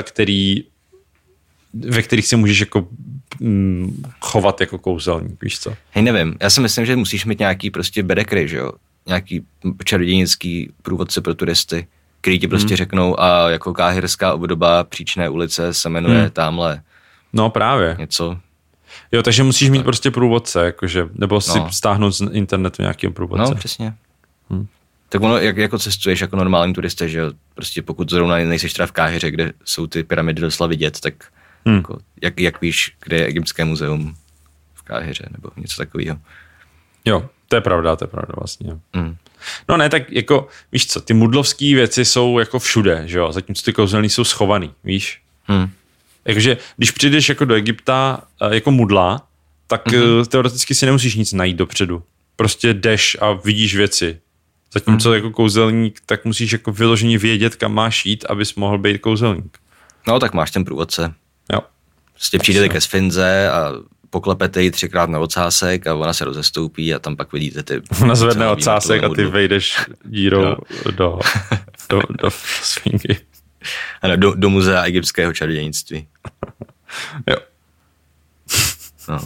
Speaker 2: ve kterých se můžeš jako chovat jako kouzelník, víš co?
Speaker 3: Hej, nevím, já si myslím, že musíš mít nějaký prostě bedekry, že jo? Nějaký čarodějnický průvodce pro turisty, který ti prostě řeknou a jako káhirská obdoba Příčné ulice se jmenuje tamhle.
Speaker 2: No právě.
Speaker 3: Něco.
Speaker 2: Jo, takže musíš mít prostě průvodce, jakože, nebo si stáhnout z internetu nějakého průvodce.
Speaker 3: No, přesně. Tak ono, jako cestuješ jako normální turista, že jo? Prostě pokud zrovna nejseš teda v Káhiře, kde jsou ty pyramidy docela vidět, tak jako, jak víš, kde je egyptské muzeum v Káhiře, nebo něco takového.
Speaker 2: Jo, to je pravda vlastně. No ne, tak jako, víš co, ty mudlovský věci jsou jako všude, že jo, zatímco ty kouzelní jsou schovaný, víš? Jakože, když přijdeš jako do Egypta jako mudla, tak teoreticky si nemusíš nic najít dopředu. Prostě jdeš a vidíš věci. Zatímco jako kouzelník, tak musíš jako vyloženě vědět, kam máš jít, abys mohl být kouzelník.
Speaker 3: No, tak máš ten průvodce.
Speaker 2: Jo.
Speaker 3: Prostě přijdete ke Sfinze a poklepete ji 3krát na ocásek a ona se rozestoupí a tam pak vidíte ty...
Speaker 2: Ona zvedne ocásek a ty vejdeš dírou do Sfingy.
Speaker 3: Ano, do muzea egyptského čarodějnictví.
Speaker 2: Jo.
Speaker 3: No.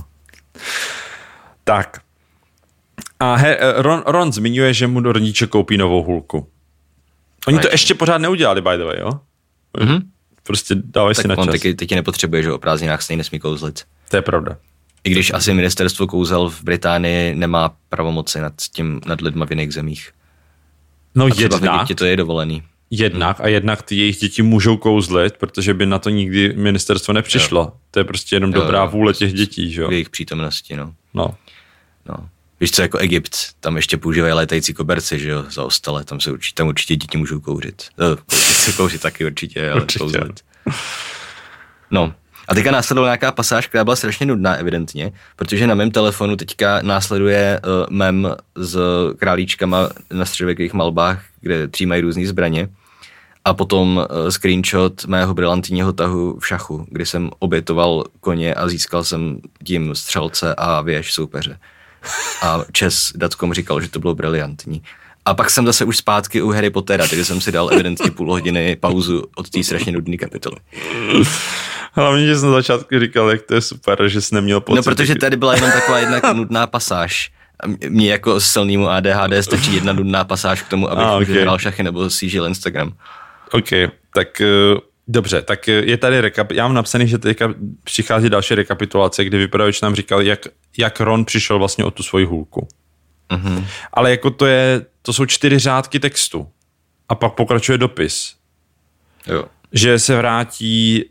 Speaker 2: Tak. A Ron zmiňuje, že mu rodiče koupí novou hůlku. Oni to ještě pořád neudělali, by the way, jo? Prostě dávaj si na čas.
Speaker 3: Tak teď nepotřebuje, že o prázdninách stejně nesmí kouzlit.
Speaker 2: To je pravda.
Speaker 3: I když asi ministerstvo kouzel v Británii nemá pravomoci nad lidma v jiných zemích.
Speaker 2: No
Speaker 3: jednak. To je dovolený.
Speaker 2: Jednak a jednak ty jejich děti můžou kouzlit, protože by na to nikdy ministerstvo nepřišlo. Jo. To je prostě jenom dobrá vůle těch dětí, že jo?
Speaker 3: V jejich přítomnosti,
Speaker 2: No.
Speaker 3: Víš co, jako Egypt, tam ještě používají létající koberci, že jo, za ostale, tam určitě děti můžou kouřit. Kouřit taky určitě, ale kouzlit. No. A teďka následovala nějaká pasáž, která byla strašně nudná, evidentně, protože na mém telefonu teďka následuje mem s králíčkama na středověkých malbách, kde třímají různý zbraně. A potom screenshot mého brilantního tahu v šachu, kdy jsem obětoval koně a získal jsem tím střelce a věž soupeře. A chess.com říkal, že to bylo brilantní. A pak jsem zase už zpátky u Harry Pottera, takže jsem si dal evidentně půl hodiny pauzu od té strašně nudné kapitoly.
Speaker 2: Hlavně, že jsem na začátku říkal, jak to je super, že jsi neměl pocit.
Speaker 3: No, protože tady byla jenom taková jedna nudná pasáž Mně jako silnému ADHD stačí jedna nudná pasáž k tomu, abych už hrál šachy nebo sjížděl Instagram.
Speaker 2: OK, tak dobře, tak je tady já mám napsaný, že teďka přichází další rekapitulace, kdy vypravěč nám říkal, jak Ron přišel vlastně o tu svoji hůlku. Mm-hmm. Ale jako to jsou 4 řádky textu. A pak pokračuje dopis.
Speaker 3: Jo.
Speaker 2: Že se vrátí,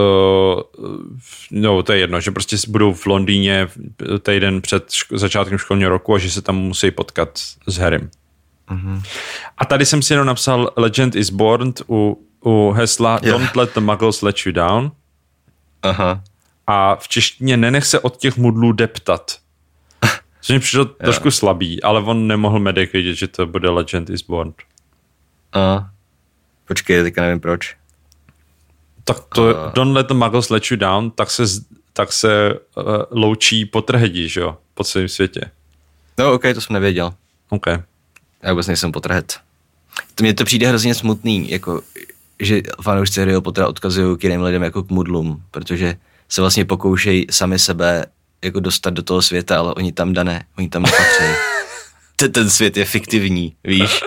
Speaker 2: no to je jedno, že prostě budou v Londýně týden před začátkem školního roku a že se tam musí potkat s Harrym. Mm-hmm. A tady jsem si jenom napsal Legend is born u hesla Don't let the muggles let you down.
Speaker 3: Aha.
Speaker 2: A v češtině nenech se od těch mudlů deptat. Což mi přišlo trošku slabý, ale on nemohl medic vědět, že to bude Legend is born.
Speaker 3: Počkej, teďka nevím proč.
Speaker 2: Tak to Don't let the muggles let you down, tak se loučí potrhedi, že jo, po celém světě.
Speaker 3: No OK, to jsem nevěděl.
Speaker 2: OK.
Speaker 3: Já vůbec nejsem Potterhead. Mně to přijde hrozně smutný, jako, že fanoušci Harryho Pottera odkazují k jiným lidem jako k mudlům, protože se vlastně pokoušejí sami sebe jako dostat do toho světa, ale oni tam nepatří. Ten svět je fiktivní, víš?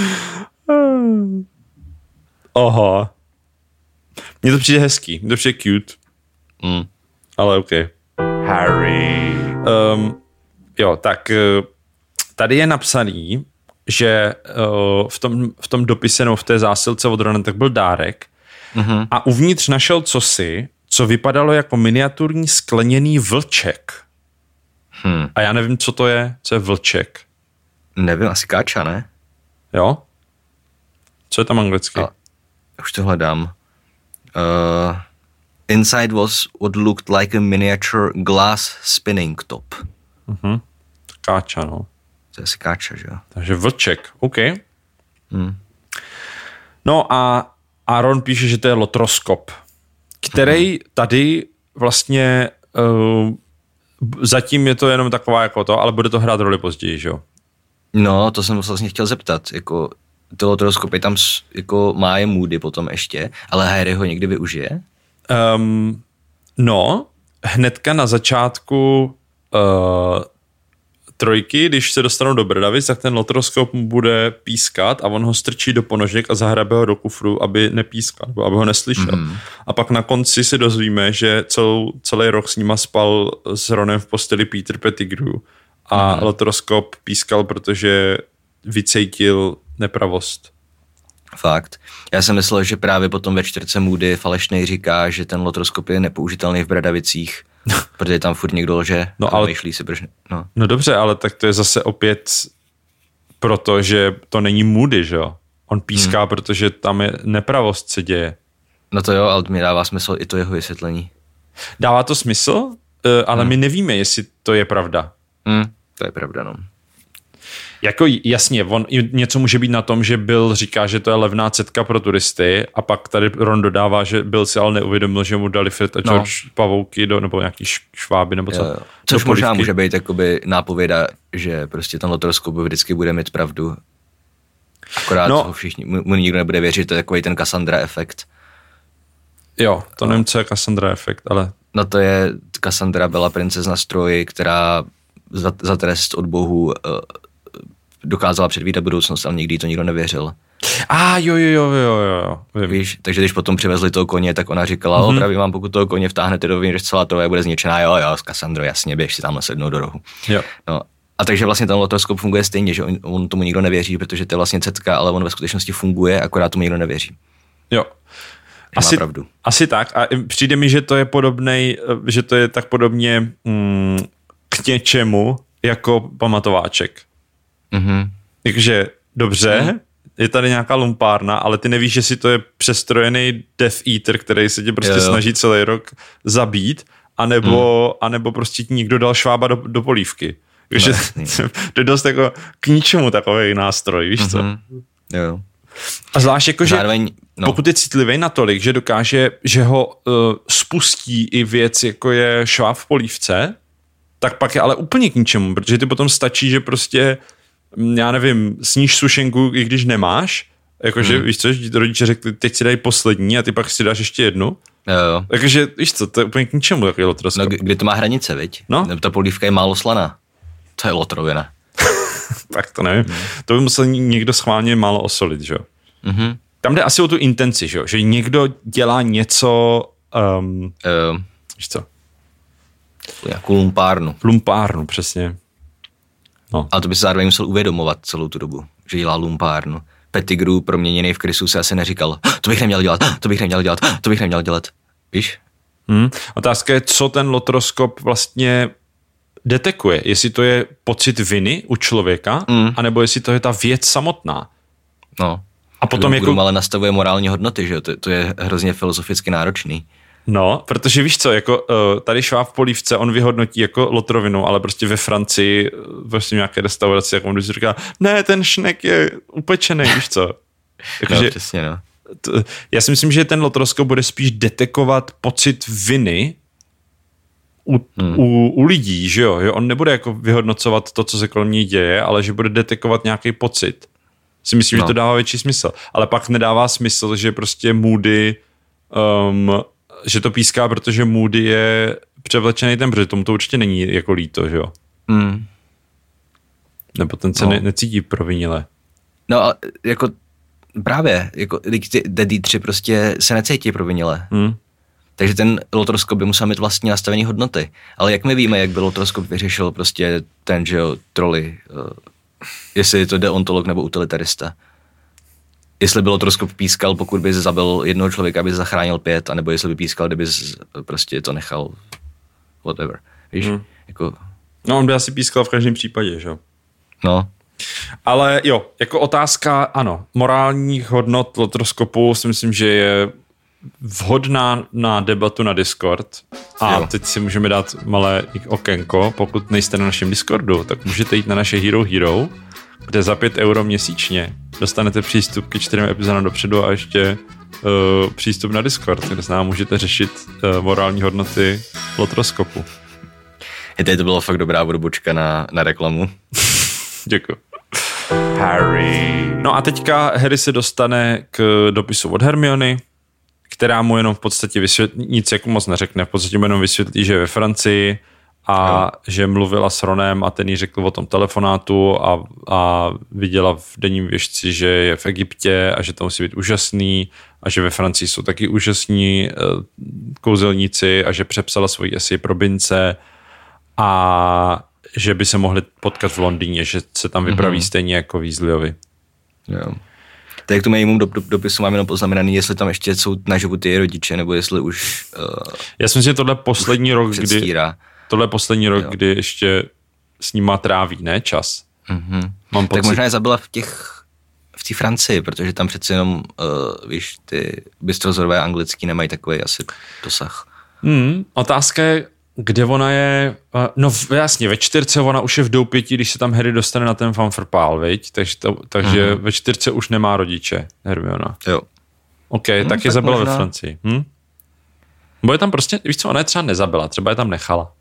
Speaker 2: Aha. Mně to přijde hezký, mně to přijde cute. Ale OK. Harry. Jo, tak tady je napsaný, že v tom dopise nebo v té zásilce od Rona tak byl dárek a uvnitř našel cosi, co vypadalo jako miniaturní skleněný vlček. A já nevím, co je vlček.
Speaker 3: Nevím, asi káča, ne?
Speaker 2: Jo? Co je tam anglicky?
Speaker 3: Už to hledám. Inside was what looked like a miniature glass spinning top.
Speaker 2: Káča, no.
Speaker 3: To je asi káča, že jo?
Speaker 2: Takže vlček, OK. No a Aaron píše, že to je lotroskop, který tady vlastně zatím je to jenom taková jako to, ale bude to hrát roli později, že jo?
Speaker 3: No, to jsem vlastně chtěl zeptat, jako ty lotroskopy tam jako má je Moody potom ještě, ale Harry ho někdy využije?
Speaker 2: No, hnedka na začátku trojky, když se dostanou do Brdavic, tak ten lotroskop mu bude pískat a on ho strčí do ponožek a zahrabe ho do kufru, aby nepískal, nebo aby ho neslyšel. A pak na konci si dozvíme, že celý rok s nima spal s Ronem v posteli Peter Pettigrew a lotroskop pískal, protože vycejtil nepravost.
Speaker 3: Fakt. Já jsem myslel, že právě potom ve 4 Moody falešnej říká, že ten lotroskop je nepoužitelný v Bradavicích, protože tam furt někdo lže a myšlí si proč.
Speaker 2: No dobře, ale tak to je zase opět proto, že to není Moody, že jo? On píská, protože tam je nepravost se děje.
Speaker 3: No to jo, ale mi dává smysl i to jeho vysvětlení.
Speaker 2: Dává to smysl, ale my nevíme, jestli to je pravda.
Speaker 3: To je pravda, no.
Speaker 2: Jako jasně, něco může být na tom, že Bill říká, že to je levná cetka pro turisty a pak tady Ron dodává, že Bill si ale neuvědomil, že mu dali Fred a George pavouky nebo nějaký šváby nebo co.
Speaker 3: Jo. Což možná může být jakoby nápověda, že prostě ten lotroskop vždycky bude mít pravdu. Akorát ho všichni, mu nikdo nebude věřit, to je takový ten Cassandra efekt.
Speaker 2: Jo, to nevím, co je Cassandra efekt, ale...
Speaker 3: No to je, Cassandra byla princezna stroji, která za trest od bohu dokázala předvídat budoucnost, ale nikdy to nikdo nevěřil.
Speaker 2: Jo.
Speaker 3: Víš, takže když potom přivezli toho koně, tak ona říkala, právě vám, pokud toho koně vtáhnete do vín, že celá Troje bude zničená, jo, Cassandro, jasně, běž si tamhle sednout do rohu.
Speaker 2: Jo.
Speaker 3: No, a takže vlastně ten lotroskop funguje stejně, že on tomu nikdo nevěří, protože to je vlastně cetka, ale on ve skutečnosti funguje, akorát tomu nikdo nevěří.
Speaker 2: Jo. Asi tak. A přijde mi, že to je podobnej, že to je tak podobně k něčemu jako pamatováček. Takže dobře, je tady nějaká lumpárna, ale ty nevíš, že si to je přestrojený Death Eater, který se tě prostě snaží celý rok zabít, anebo prostě ti někdo dal švába do polívky. Takže to je dost jako k ničemu takový nástroj, víš co?
Speaker 3: Jo.
Speaker 2: A zvlášť jako, že pokud je citlivý natolik, že dokáže, že ho spustí i věc, jako je šváb v polívce, tak pak je ale úplně k ničemu, protože ty potom stačí, že prostě já nevím, sníš sušenku, i když nemáš, jakože, víš co, rodiče řekli, teď si dají poslední a ty pak si dáš ještě jednu.
Speaker 3: Jo.
Speaker 2: Takže, víš co, to je úplně k ničemu takový lotroskop.
Speaker 3: No, kdy to má hranice, viď?
Speaker 2: No.
Speaker 3: Ta polívka je málo slaná. To je lotrovina.
Speaker 2: Tak to nevím. To by musel někdo schválně málo osolit, že jo? Tam jde asi o tu intenci, že jo? Že někdo dělá něco... víš co?
Speaker 3: Nějakou lumpárnu.
Speaker 2: Lumpárnu, přesně.
Speaker 3: No. Ale to by se zároveň musel uvědomovat celou tu dobu, že dělá lumpárnu. Pettigrew proměněný v krysu se asi neříkal, to bych neměl dělat, to bych neměl dělat, to bych neměl dělat. Víš?
Speaker 2: Otázka je, co ten lotroskop vlastně detekuje. Jestli to je pocit viny u člověka, anebo jestli to je ta věc samotná.
Speaker 3: No.
Speaker 2: A potom jako...
Speaker 3: ale nastavuje morální hodnoty, že jo? To je hrozně filozoficky náročný.
Speaker 2: No, protože víš co, jako tady Šváb v Polívce, on vyhodnotí jako lotrovinu, ale prostě ve Francii, prostě nějaké restauraci, jak on si říká, ne, ten šnek je upečený, víš co.
Speaker 3: No, přesně, no.
Speaker 2: Já si myslím, že ten lotroskop bude spíš detekovat pocit viny u lidí, že jo? On nebude jako vyhodnocovat to, co se kolem ní děje, ale že bude detekovat nějaký pocit. Si myslím, že to dává větší smysl. Ale pak nedává smysl, že prostě Moody, že to píská, protože Moody je převlečený ten, protože tomu to určitě není jako líto, že jo? Nebo ten se necítí provinile.
Speaker 3: No a jako právě, jako ty 3 prostě se necítí provinile. Takže ten lotroskop by musel mít vlastní nastavení hodnoty. Ale jak my víme, jak by lotroskop vyřešil prostě ten, že jo, troly, jestli je to deontolog nebo utilitarista. Jestli by lotroskop pískal, pokud by zabil jednoho člověka, aby zachránil 5, anebo jestli by pískal, kdyby prostě to nechal whatever. Víš? Jako...
Speaker 2: No on by asi pískal v každém případě, že jo?
Speaker 3: No.
Speaker 2: Ale jo, jako otázka, ano, morálních hodnot lotroskopu si myslím, že je vhodná na debatu na Discord. A jo. Teď si můžeme dát malé okénko. Pokud nejste na našem Discordu, tak můžete jít na naše Hero, kde za 5 € měsíčně dostanete přístup ke 4 epizodám dopředu a ještě přístup na Discord, kde s námi můžete řešit morální hodnoty lotroskopu.
Speaker 3: Tady to bylo fakt dobrá odbočka na reklamu.
Speaker 2: Děkuji. Harry. No a teďka Harry se dostane k dopisu od Hermiony, která mu jenom v podstatě nic jako moc neřekne, v podstatě mu jenom vysvětlí, že je ve Francii a že mluvila s Ronem a ten jí řekl o tom telefonátu a viděla v denním věžci, že je v Egyptě a že to musí být úžasný a že ve Francii jsou taky úžasní kouzelníci a že přepsala svoji esej pro Bince a že by se mohli potkat v Londýně, že se tam vypraví stejně jako Weasleyovi.
Speaker 3: Jo. Tak k tomu jejímu dopisu mám jenom poznamenaný, jestli tam ještě jsou naživu ty rodiče, nebo jestli už
Speaker 2: já si myslím, že tohle poslední rok, kdy ještě s nima tráví, ne? Čas. Mám pocit.
Speaker 3: Tak možná je zabila v té Francii, protože tam přece jenom, víš, ty bystrozorové anglický nemají takový asi dosah.
Speaker 2: Otázka je, kde ona je, no jasně, ve 4 ona už je v doupětí, když se tam Harry dostane na ten fanfrpál, viď? Takže ve 4 už nemá rodiče, Hermiona.
Speaker 3: Jo.
Speaker 2: OK, tak je zabila možná ve Francii. Bo je tam prostě, víš co, ona je třeba nezabila, třeba je tam nechala.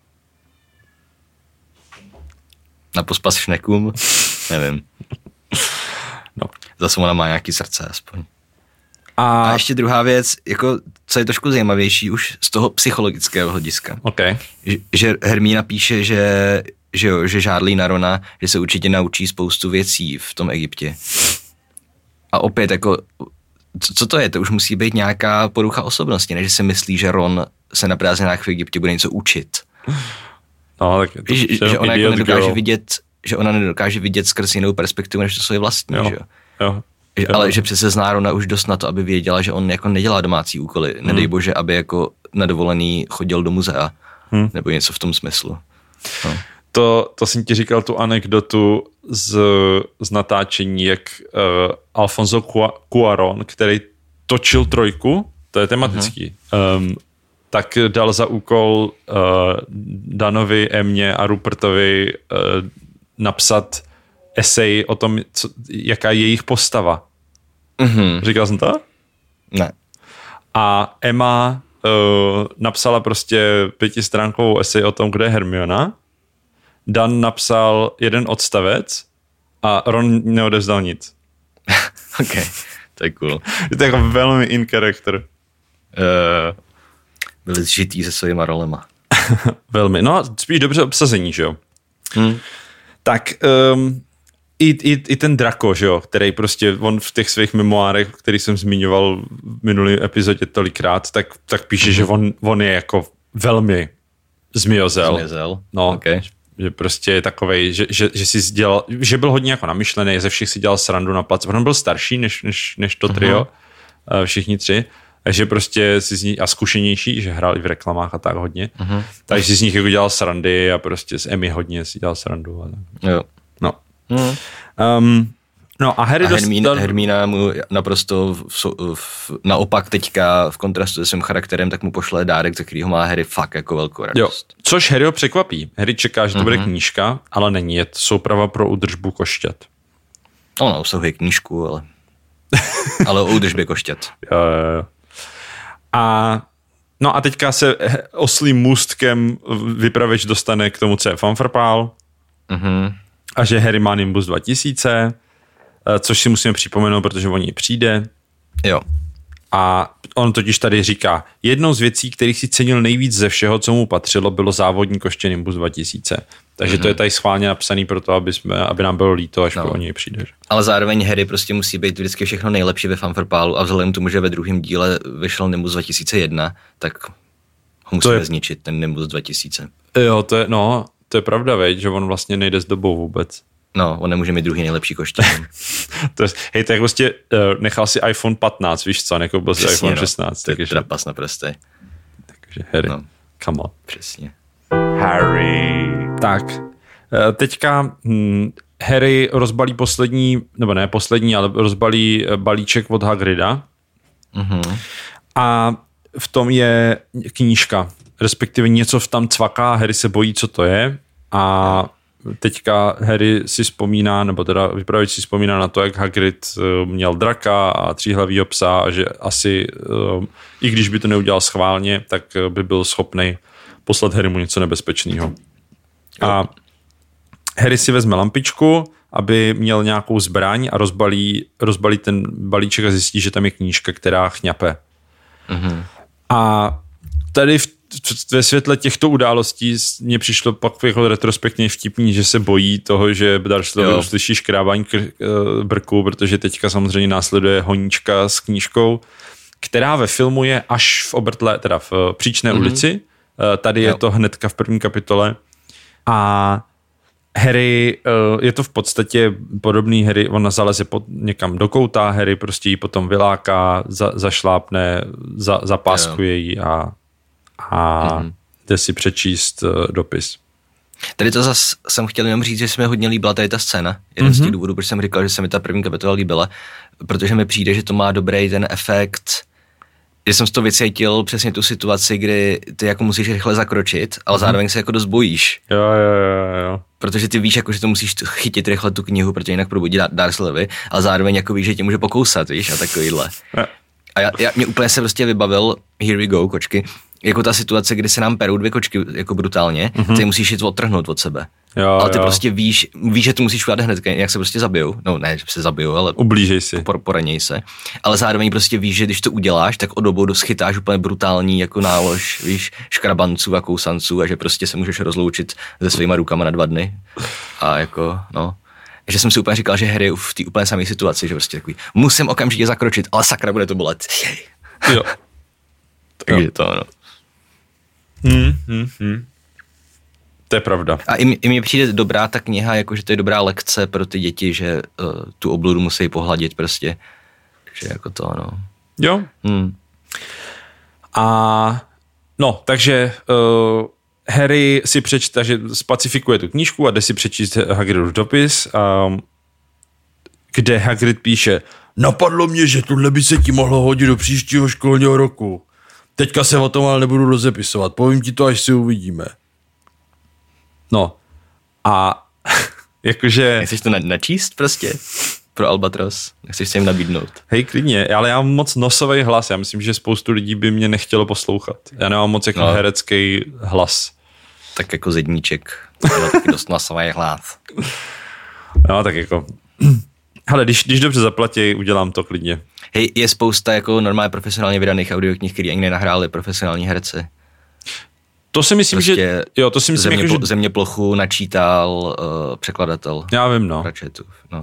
Speaker 3: Na pospas šnekům? Nevím.
Speaker 2: No.
Speaker 3: Zase ona má nějaký srdce aspoň. A ještě druhá věc, jako, co je trošku zajímavější už z toho psychologického hlediska.
Speaker 2: Okay.
Speaker 3: Že Hermína píše, že žádlí na Rona, že se určitě naučí spoustu věcí v tom Egyptě. A opět, jako, co to je? To už musí být nějaká porucha osobnosti, ne? Že si myslí, že Ron se na prázdninách v Egyptě bude něco učit.
Speaker 2: No, tak
Speaker 3: že ona jako nedokáže vidět skrz jinou perspektivu, než to svoje vlastní, že jo? Ale že přece zná Rona už dost na to, aby věděla, že on jako nedělá domácí úkoly. Nedej bože, aby jako na dovolený chodil do muzea. Nebo něco v tom smyslu. No.
Speaker 2: To jsem ti říkal tu anekdotu z natáčení, jak Alfonso Cuarón, který točil 3, to je tematický, tak dal za úkol Danovi, Emmě a Rupertovi napsat esej o tom, jaká je jejich postava. Říkal jsem to?
Speaker 3: Ne.
Speaker 2: A Emma napsala prostě 5stránkovou esej o tom, kde je Hermiona. Dan napsal 1 odstavec a Ron neodevzdal nic.
Speaker 3: OK, to je cool.
Speaker 2: Je to jako velmi in character.
Speaker 3: Byli zžitý se svýma rolema.
Speaker 2: Velmi. No spíš dobře obsazení, že jo? Tak i ten Draco, že jo, který prostě, on v těch svých memoárech, který jsem zmiňoval v minulý epizodě tolikrát, tak píše, že on je jako velmi zmiozel. No,
Speaker 3: okay.
Speaker 2: Že prostě je takovej, že si dělal, že byl hodně jako namyšlený, ze všech si dělal srandu na plac. On byl starší než to trio, všichni tři, takže prostě si z ní, a zkušenější, že hrál i v reklamách a tak hodně, takže si z nich jako dělal srandy a prostě s Emmy hodně si dělal srandu.
Speaker 3: Jo.
Speaker 2: No. No a Harry
Speaker 3: Hermína mu naprosto naopak teďka v kontrastu se svým charakterem, tak mu pošle dárek, za kterýho má Harry fakt jako velkou radost. Jo.
Speaker 2: Což Harryho překvapí. Harry čeká, že to bude knížka, ale není. Je to souprava pro údržbu košťat.
Speaker 3: Ona obsahuje knížku, ale o údržbě košťat.
Speaker 2: Jo. A teďka se oslým můstkem vypravěč dostane k tomu, co je fanfarpál. A že Harry má Nimbus 2000, což si musíme připomenout, protože o ní přijde.
Speaker 3: Jo.
Speaker 2: A on totiž tady říká, jednou z věcí, kterých si cenil nejvíc ze všeho, co mu patřilo, bylo závodní koště Nimbus 2000. Takže to je tady schválně napsaný pro to, aby nám bylo líto, až o něj přijde.
Speaker 3: Ale zároveň Harry prostě musí být vždycky všechno nejlepší ve fanfarpálu a vzhledem k tomu, že ve druhém díle vyšel Nimbus 2001, tak ho musíme zničit, ten Nimbus 2000.
Speaker 2: Jo, to je pravda, veď, že on vlastně nejde s dobou vůbec.
Speaker 3: No, on nemůže mít druhý nejlepší koště.
Speaker 2: tak prostě nechal si iPhone 15, víš co, jako byl si iPhone 16.
Speaker 3: To je trapas na prsty.
Speaker 2: Takže Harry, come on.
Speaker 3: Přesně.
Speaker 2: Harry. Tak, teďka Harry rozbalí rozbalí balíček od Hagrida. A v tom je knížka, respektive něco tam cvaká, Harry se bojí, co to je a teďka Harry si vzpomíná, nebo teda vypravěč si vzpomíná na to, jak Hagrid měl draka a tříhlavýho psa a že asi, i když by to neudělal schválně, tak by byl schopný poslat Harrymu něco nebezpečného. A Harry si vezme lampičku, aby měl nějakou zbraň a rozbalí ten balíček a zjistí, že tam je knížka, která chňape. A tady ve světle těchto událostí mně přišlo pak jako retrospektivně vtipný, že se bojí toho, že Dursleyovi uslyší škrábání brku, protože teďka samozřejmě následuje honíčka s knížkou, která ve filmu je až v Obertle, teda v Příčné ulici. Tady je to hnedka v první kapitole. A Harry, je to v podstatě podobný Harry, ona zaleze někam do kouta, Harry prostě ji potom vyláká, zašlápne, zapáskuje ji a jde si přečíst dopis.
Speaker 3: Tady to zase jsem chtěl jenom říct, že se mi hodně líbila tady ta scéna. Jeden z těch důvodů, proč jsem říkal, že se mi ta první kapitola líbila, protože mi přijde, že to má dobrý ten efekt, že jsem z toho vycítil přesně tu situaci, kdy ty jako musíš rychle zakročit, ale zároveň se jako dost bojíš.
Speaker 2: Jo.
Speaker 3: Protože ty víš, jako, že to musíš chytit rychle tu knihu, protože jinak probudí Dursleyovi, ale zároveň jako víš, že tě může pokousat, víš, a takovýhle. A mě úplně se prostě vybavil, here we go, kočky, jako ta situace, kdy se nám perou dvě kočky jako brutálně, ty musíš je odtrhnout od sebe. Ale ty prostě víš, že to musíš udělat hned, jak se prostě zabijou. No ne, že se zabijou, ale
Speaker 2: ublížej si.
Speaker 3: Poraněj se. Ale zároveň prostě víš, že když to uděláš, tak od obou schytáš úplně brutální jako nálož, víš, škrabanců a kousanců a že prostě se můžeš rozloučit se svýma rukama na 2 dny. A jako, no. Že jsem si úplně říkal, že Harry v té úplně samé situaci, že prostě takový, musím okamžitě zakročit, ale sakra, bude to bolet.
Speaker 2: Jo.
Speaker 3: Takže to, no.
Speaker 2: To je pravda.
Speaker 3: A i mi přijde dobrá ta kniha, jakože to je dobrá lekce pro ty děti, že tu obludu musí pohladit prostě. Že jako to, no.
Speaker 2: Jo. A no, takže Harry si přečte, že spacifikuje tu knížku a jde si přečíst Hagridův dopis, kde Hagrid píše: napadlo mě, že tohle by se ti mohlo hodit do příštího školního roku. Teďka se o tom ale nebudu rozepisovat, povím ti to, až si uvidíme. No a jakože...
Speaker 3: Chceš to načíst prostě pro Albatros? Chceš se jim nabídnout?
Speaker 2: Hej, klidně, ale já mám moc nosový hlas, já myslím, že spoustu lidí by mě nechtělo poslouchat. Já nemám moc jako herecký hlas.
Speaker 3: Tak jako Zedníček, to taky dost nosový hlas.
Speaker 2: No, tak jako... Hele, když dobře zaplatí, udělám to klidně.
Speaker 3: Hej, je spousta jako normálně profesionálně vydaných audioknih, který ani nenahráli profesionální herci.
Speaker 2: To si myslím,
Speaker 3: prostě
Speaker 2: že... Jo, to si myslím,
Speaker 3: země,
Speaker 2: jako, že...
Speaker 3: země plochu načítal překladatel.
Speaker 2: Já vím, no.
Speaker 3: Ratchetův, no.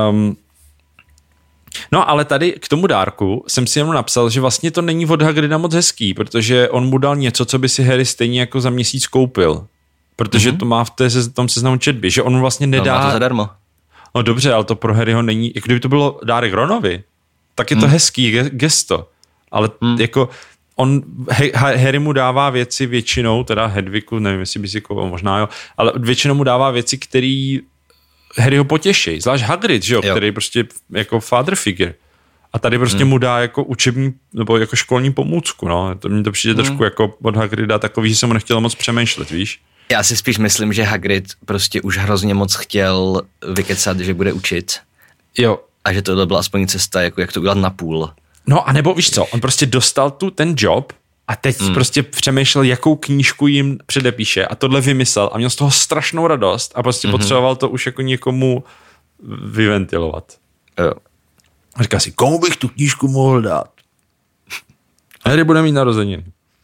Speaker 2: No, ale tady k tomu dárku jsem si jenom napsal, že vlastně to není od Hagrida moc hezký, protože on mu dal něco, co by si Harry stejně jako za měsíc koupil. Protože to má v tom seznamu četby, že on vlastně nedá...
Speaker 3: No, má to zadarmo.
Speaker 2: No dobře, ale to pro Harryho není... Jako kdyby to bylo dárek Ronovi, tak je to hezký gesto. Ale jako Harry mu dává věci většinou, teda Hedvigu, nevím, jestli by si koupil, možná jo, ale většinou mu dává věci, který Harryho potěší, zvlášť Hagrid, že jo, který prostě jako father figure. A tady prostě mu dá jako učební, nebo jako školní pomůcku, no. To mi to přijde trošku jako od Hagrida takový, že jsem mu nechtěl moc přemýšlet, víš?
Speaker 3: Já si spíš myslím, že Hagrid prostě už hrozně moc chtěl vykecat, že bude učit.
Speaker 2: Jo.
Speaker 3: A že tohle byla aspoň cesta, jako jak to udělat na půl.
Speaker 2: No a nebo víš co, on prostě dostal ten job a teď prostě přemýšlel, jakou knížku jim předepíše a tohle vymyslel a měl z toho strašnou radost a prostě potřeboval to už jako někomu vyventilovat.
Speaker 3: Jo.
Speaker 2: A říká si, komu bych tu knížku mohl dát? Harry bude mít narozeniny.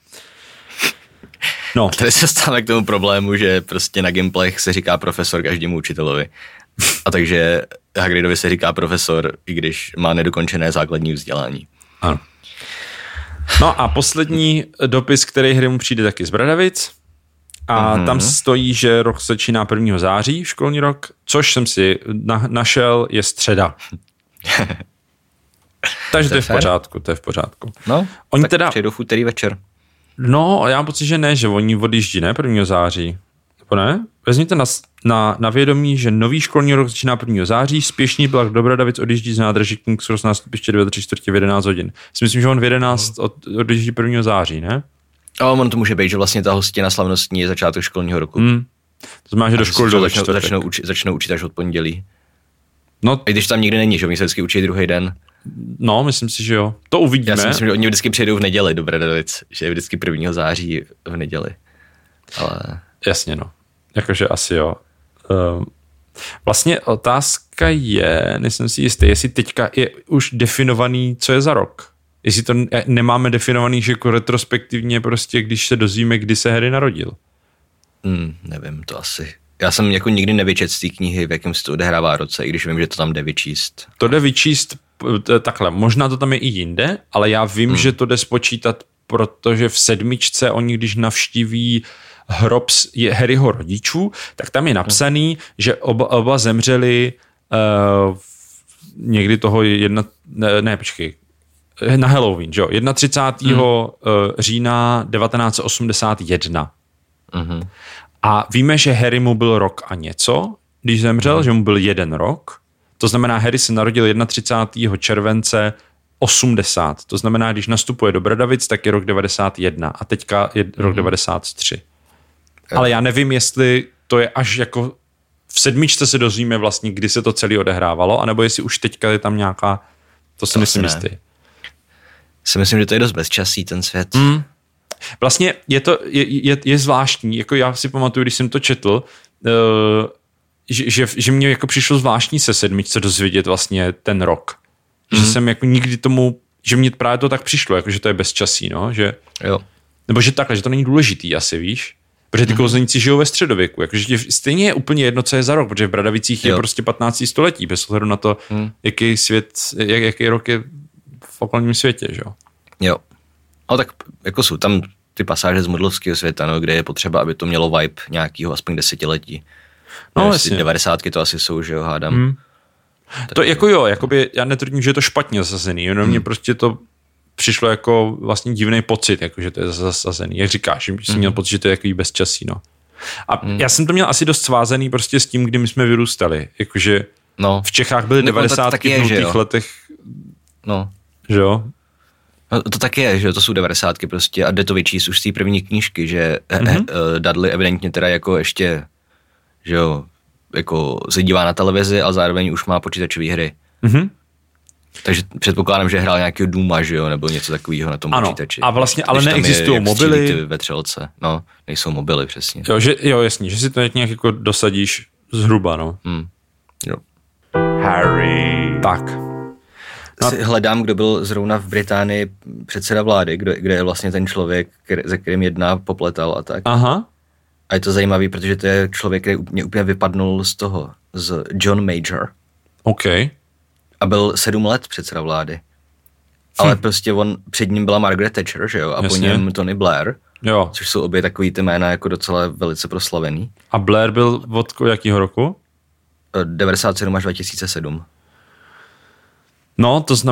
Speaker 2: No.
Speaker 3: A tady se stále k tomu problému, že prostě na gameplayech se říká profesor každému učitelovi. A takže Hagridovi se říká profesor, i když má nedokončené základní vzdělání.
Speaker 2: Ano. No a poslední dopis, který Harry mu přijde taky z Bradavic. A tam stojí, že rok začíná 1. září, školní rok, což jsem si našel, je středa. Takže to je v pořádku,
Speaker 3: No,
Speaker 2: oni
Speaker 3: tak
Speaker 2: teda
Speaker 3: přijdou v úterý večer.
Speaker 2: No, já mám pocit, že ne, že oni odjíždí, ne, 1. září. Nebo ne? Vezměte na vědomí, že nový školní rok začíná 1. září, spěšný vlak do Bradavic odjíždí z nádraží King's Cross nástupiště 2:45 v 11 hodin. Myslím, že on v 11 odjíždí 1. září, ne?
Speaker 3: A on to může být, že vlastně ta hostina slavnostní je začátek školního roku.
Speaker 2: To znamená, že do školy
Speaker 3: začnou učit až od pondělí.
Speaker 2: No,
Speaker 3: i když tam nikdy není, že oni se vždycky učí druhý den.
Speaker 2: No, myslím si, že jo. To uvidíme.
Speaker 3: Já si myslím, že oni vždycky přijedou v neděli do Bradavic, že je vždycky 1. září v neděli. Ale...
Speaker 2: Jasně, no. Jakože asi jo. Vlastně otázka je, nejsem si jistý, jestli teďka je už definovaný, co je za rok. Jestli to nemáme definovaný, že jako retrospektivně prostě, když se dozvíme, kdy se Harry narodil.
Speaker 3: Nevím, to asi. Já jsem jako nikdy nevyčet z té knihy, v jakém se to odehrává roce, i když vím, že to tam jde vyčíst.
Speaker 2: To jde vyčíst takhle, možná to tam je i jinde, ale já vím, že to jde spočítat, protože v 7. oni, když navštíví hrob Harryho rodičů, tak tam je napsaný, že oba zemřeli někdy toho na Halloween, jo, 31. října 1981. A víme, že Harry mu byl rok a něco, když zemřel, že mu byl 1 rok. To znamená, Harry se narodil 31. července 80. To znamená, když nastupuje do Bradavic, tak je rok 91 a teďka je rok 93. Ale já nevím, jestli to je až jako v 7. se dozvíme vlastně, kdy se to celé odehrávalo, anebo jestli už teďka je tam nějaká, to si myslím jistý.
Speaker 3: Si myslím, že to je dost bezčasí ten svět.
Speaker 2: Vlastně je zvláštní, jako já si pamatuju, když jsem to četl, že mě jako přišlo zvláštní se 7. dozvědět vlastně ten rok. Že jsem jako nikdy tomu, že mě právě to tak přišlo, jako že to je bezčasí, no, že...
Speaker 3: Jo.
Speaker 2: Nebo že takhle, že to není důležitý asi, víš? Protože ty kouzelníci žijou ve středověku, jakože stejně je úplně jedno, co je za rok, protože v Bradavicích je prostě 15. století, bez ohledu na to, jaký svět, jaký rok je v okolním světě, že jo?
Speaker 3: Jo. No tak jako jsou tam ty pasáže z modlovského světa, no, kde je potřeba, aby to mělo vibe nějakého aspoň 10letí. No, jasně. 90 to asi jsou, že jo, hádám.
Speaker 2: To jako jo, jakoby, já netvrdím, že je to špatně zasazený, jenom mě prostě to přišlo jako vlastně divný pocit, jako, že to je zasazený. Jak říkáš, že jsem měl pocit, že to je takový bezčasí, no. A já jsem to měl asi dost svázaný prostě s tím, kdy my jsme vyrůstali. Jakože v Čechách byly 90 v nultých letech.
Speaker 3: No.
Speaker 2: Že jo?
Speaker 3: No, to tak je, že to jsou 90 prostě a jde to vyčíst už z té první knížky, že Dudley evidentně teda jako ještě, že jo, jako se dívá na televizi a zároveň už má počítačové hry. Takže předpokládám, že hrál nějakého Dooma, že jo, nebo něco takového na tom počítači.
Speaker 2: A vlastně, ale neexistují mobily.
Speaker 3: Ve třelce. No, nejsou mobily, přesně.
Speaker 2: Jo, jasně, že si to nějak jako dosadíš zhruba, no.
Speaker 3: Jo.
Speaker 2: Harry. Tak.
Speaker 3: Hledám, kdo byl zrovna v Británii předseda vlády, kde je vlastně ten člověk, se kterým jedná popletal a tak.
Speaker 2: Aha.
Speaker 3: A je to zajímavý, protože to je člověk, který mě úplně vypadnul z John Major.
Speaker 2: OK.
Speaker 3: A byl 7 let předseda vlády. Ale prostě před ním byla Margaret Thatcher, že jo? A po něm Tony Blair.
Speaker 2: Jo.
Speaker 3: Což jsou obě takový ty jména jako docela velice proslavený.
Speaker 2: A Blair byl od jakého roku?
Speaker 3: 97 až 2007.
Speaker 2: No, to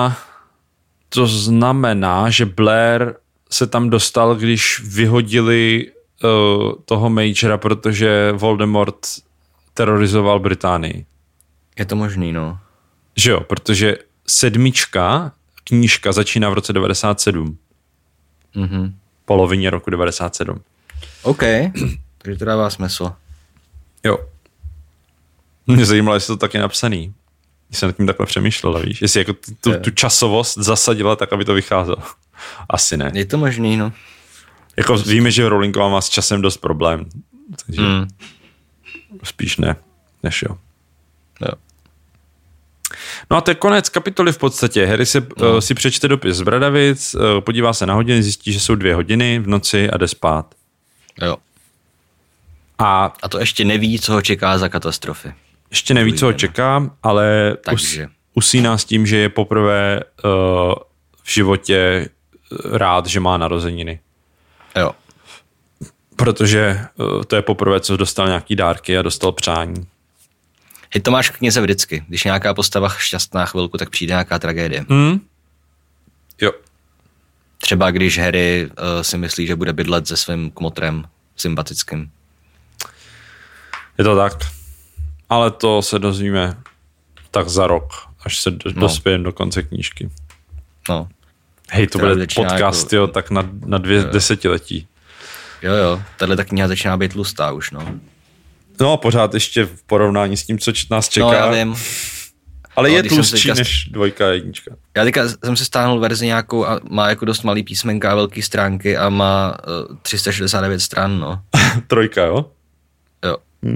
Speaker 2: znamená, že Blair se tam dostal, když vyhodili toho Majora, protože Voldemort terorizoval Británii.
Speaker 3: Je to možný, no.
Speaker 2: Že jo, protože 7. knížka začíná v roce 97.
Speaker 3: Mhm.
Speaker 2: Polovině roku 97.
Speaker 3: OK, takže to dává smysl.
Speaker 2: Jo. Mě zajímalo, jestli to taky napsaný. Když jsem nad tím takhle přemýšlel, víš? Jestli jako tu časovost zasadila tak, aby to vycházelo. Asi ne.
Speaker 3: Je to možný, no.
Speaker 2: Jako víme, že Rowlingová má s časem dost problém. Takže spíš ne, než jo.
Speaker 3: Jo.
Speaker 2: No a to je konec kapitoly v podstatě. Harry si přečte dopis z Bradavic, podívá se na hodiny, zjistí, že jsou 2 hodiny v noci a jde spát.
Speaker 3: Jo.
Speaker 2: A to
Speaker 3: ještě neví, co ho čeká za katastrofy.
Speaker 2: Ještě neví, co ho čeká, ale usíná s tím, že je poprvé v životě rád, že má narozeniny.
Speaker 3: Jo.
Speaker 2: Protože to je poprvé, co dostal nějaký dárky a dostal přání.
Speaker 3: Hej, to máš v knize vždycky. Když je nějaká postava šťastná chvilku, tak přijde nějaká tragédie.
Speaker 2: Jo.
Speaker 3: Třeba když Harry si myslí, že bude bydlet se svým kmotrem sympatickým.
Speaker 2: Je to tak. Ale to se dozvíme tak za rok, až se dospějeme do konce knížky.
Speaker 3: No.
Speaker 2: Hej, to bude podcast, jako, jo, tak na 2 desetiletí.
Speaker 3: Jo, tahle kniha začíná být tlustá už, no.
Speaker 2: No, pořád ještě v porovnání s tím, co nás čeká.
Speaker 3: No, já vím.
Speaker 2: Ale je tlustší než 2 a 1.
Speaker 3: Já teďka jsem si stáhnul verzi nějakou a má jako dost malý písmenka a velký stránky a má 369 stran, no.
Speaker 2: 3, jo?
Speaker 3: Jo.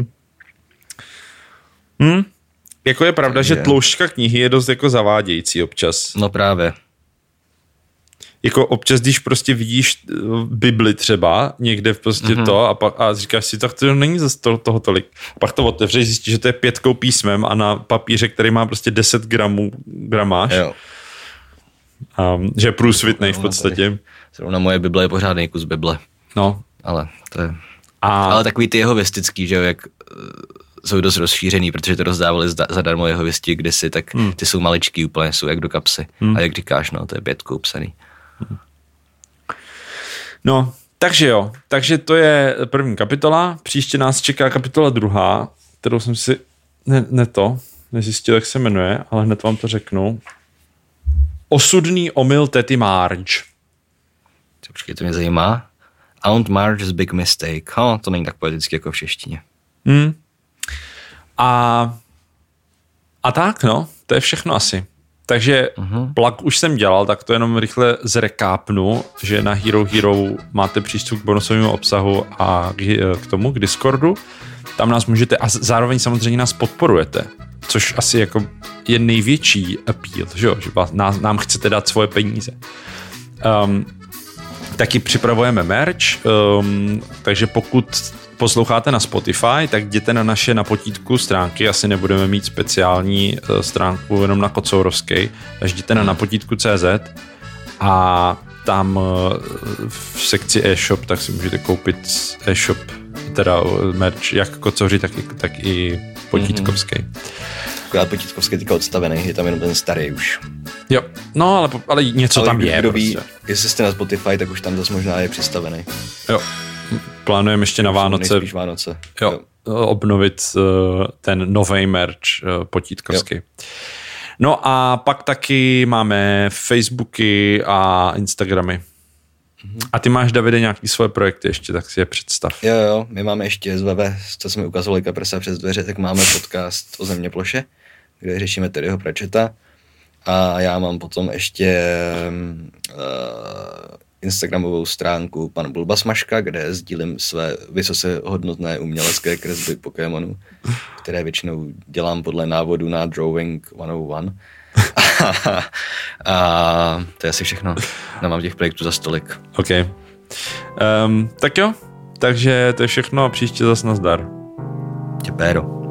Speaker 2: Jako je pravda, že tloušťka knihy je dost jako zavádějící občas.
Speaker 3: No právě.
Speaker 2: Jako občas, když prostě vidíš Bibli třeba, někde prostě a říkáš si, tak to není zase toho tolik. Pak to otevřeš, zjistíš, že to je 5 písmem a na papíře, který má prostě 10 gramáž.
Speaker 3: Jo.
Speaker 2: Že je průsvitnej v podstatě.
Speaker 3: Zrovna moje Bible je pořádný kus Bible.
Speaker 2: No.
Speaker 3: Ale to je... Ale takový ty jeho věstický, že jo, jak jsou dost rozšířený, protože to rozdávali zadarmo jeho věsti kdysi, tak ty jsou maličký úplně, jsou jak do kapsy. A jak říkáš, no, to je 5 psaný.
Speaker 2: No, takže jo. Takže to je první kapitola. Příště nás čeká kapitola 2, kterou jsem si nezjistil, jak se jmenuje, ale hned vám to řeknu. Osudný omyl tety Marge.
Speaker 3: Počkej, to mě zajímá. Aunt Marge's big mistake. To není tak poeticky jako v češtině.
Speaker 2: A tak, no, to je všechno asi. Takže plug už jsem dělal, tak to jenom rychle zrekápnu, že na Hero Hero máte přístup k bonusovému obsahu a k Discordu. Tam nás můžete a zároveň samozřejmě nás podporujete, což asi jako je největší appeal, že nám chcete dát svoje peníze. Taky připravujeme merch, takže pokud posloucháte na Spotify, tak jděte na naše na potítku stránky, asi nebudeme mít speciální stránku jenom na Kocourovskej, takže jděte na napotítku.cz a tam v sekci e-shop, tak si můžete koupit e-shop, teda merch, jak Kocouři, tak i potítkovský.
Speaker 3: Akorát potítkovský teďka odstavený, je tam jenom ten starý už.
Speaker 2: Jo, no ale něco tam je.
Speaker 3: Ví, jestli jste na Spotify, tak už tam zase možná je přistavený.
Speaker 2: Jo. Plánujeme ještě na Vánoce,
Speaker 3: Jo,
Speaker 2: obnovit ten nový merch potítkovský. No a pak taky máme Facebooky a Instagramy. A ty máš, Davide, nějaký svoje projekty ještě, tak si je představ.
Speaker 3: Jo, my máme ještě z webe, co jsme ukazovali Kaprsa přes dveře, tak máme podcast o Zeměploše, kde řešíme Terryho Pratchetta. A já mám potom ještě instagramovou stránku Pan Bulbasmaška, kde sdílím své vysoce hodnotné umělecké kresby Pokémonů, které většinou dělám podle návodu na Drawing 101. A to je asi všechno. Nemám těch projektů za stolik.
Speaker 2: OK. Tak jo, takže to je všechno a příště zas nazdar.
Speaker 3: Tě péro.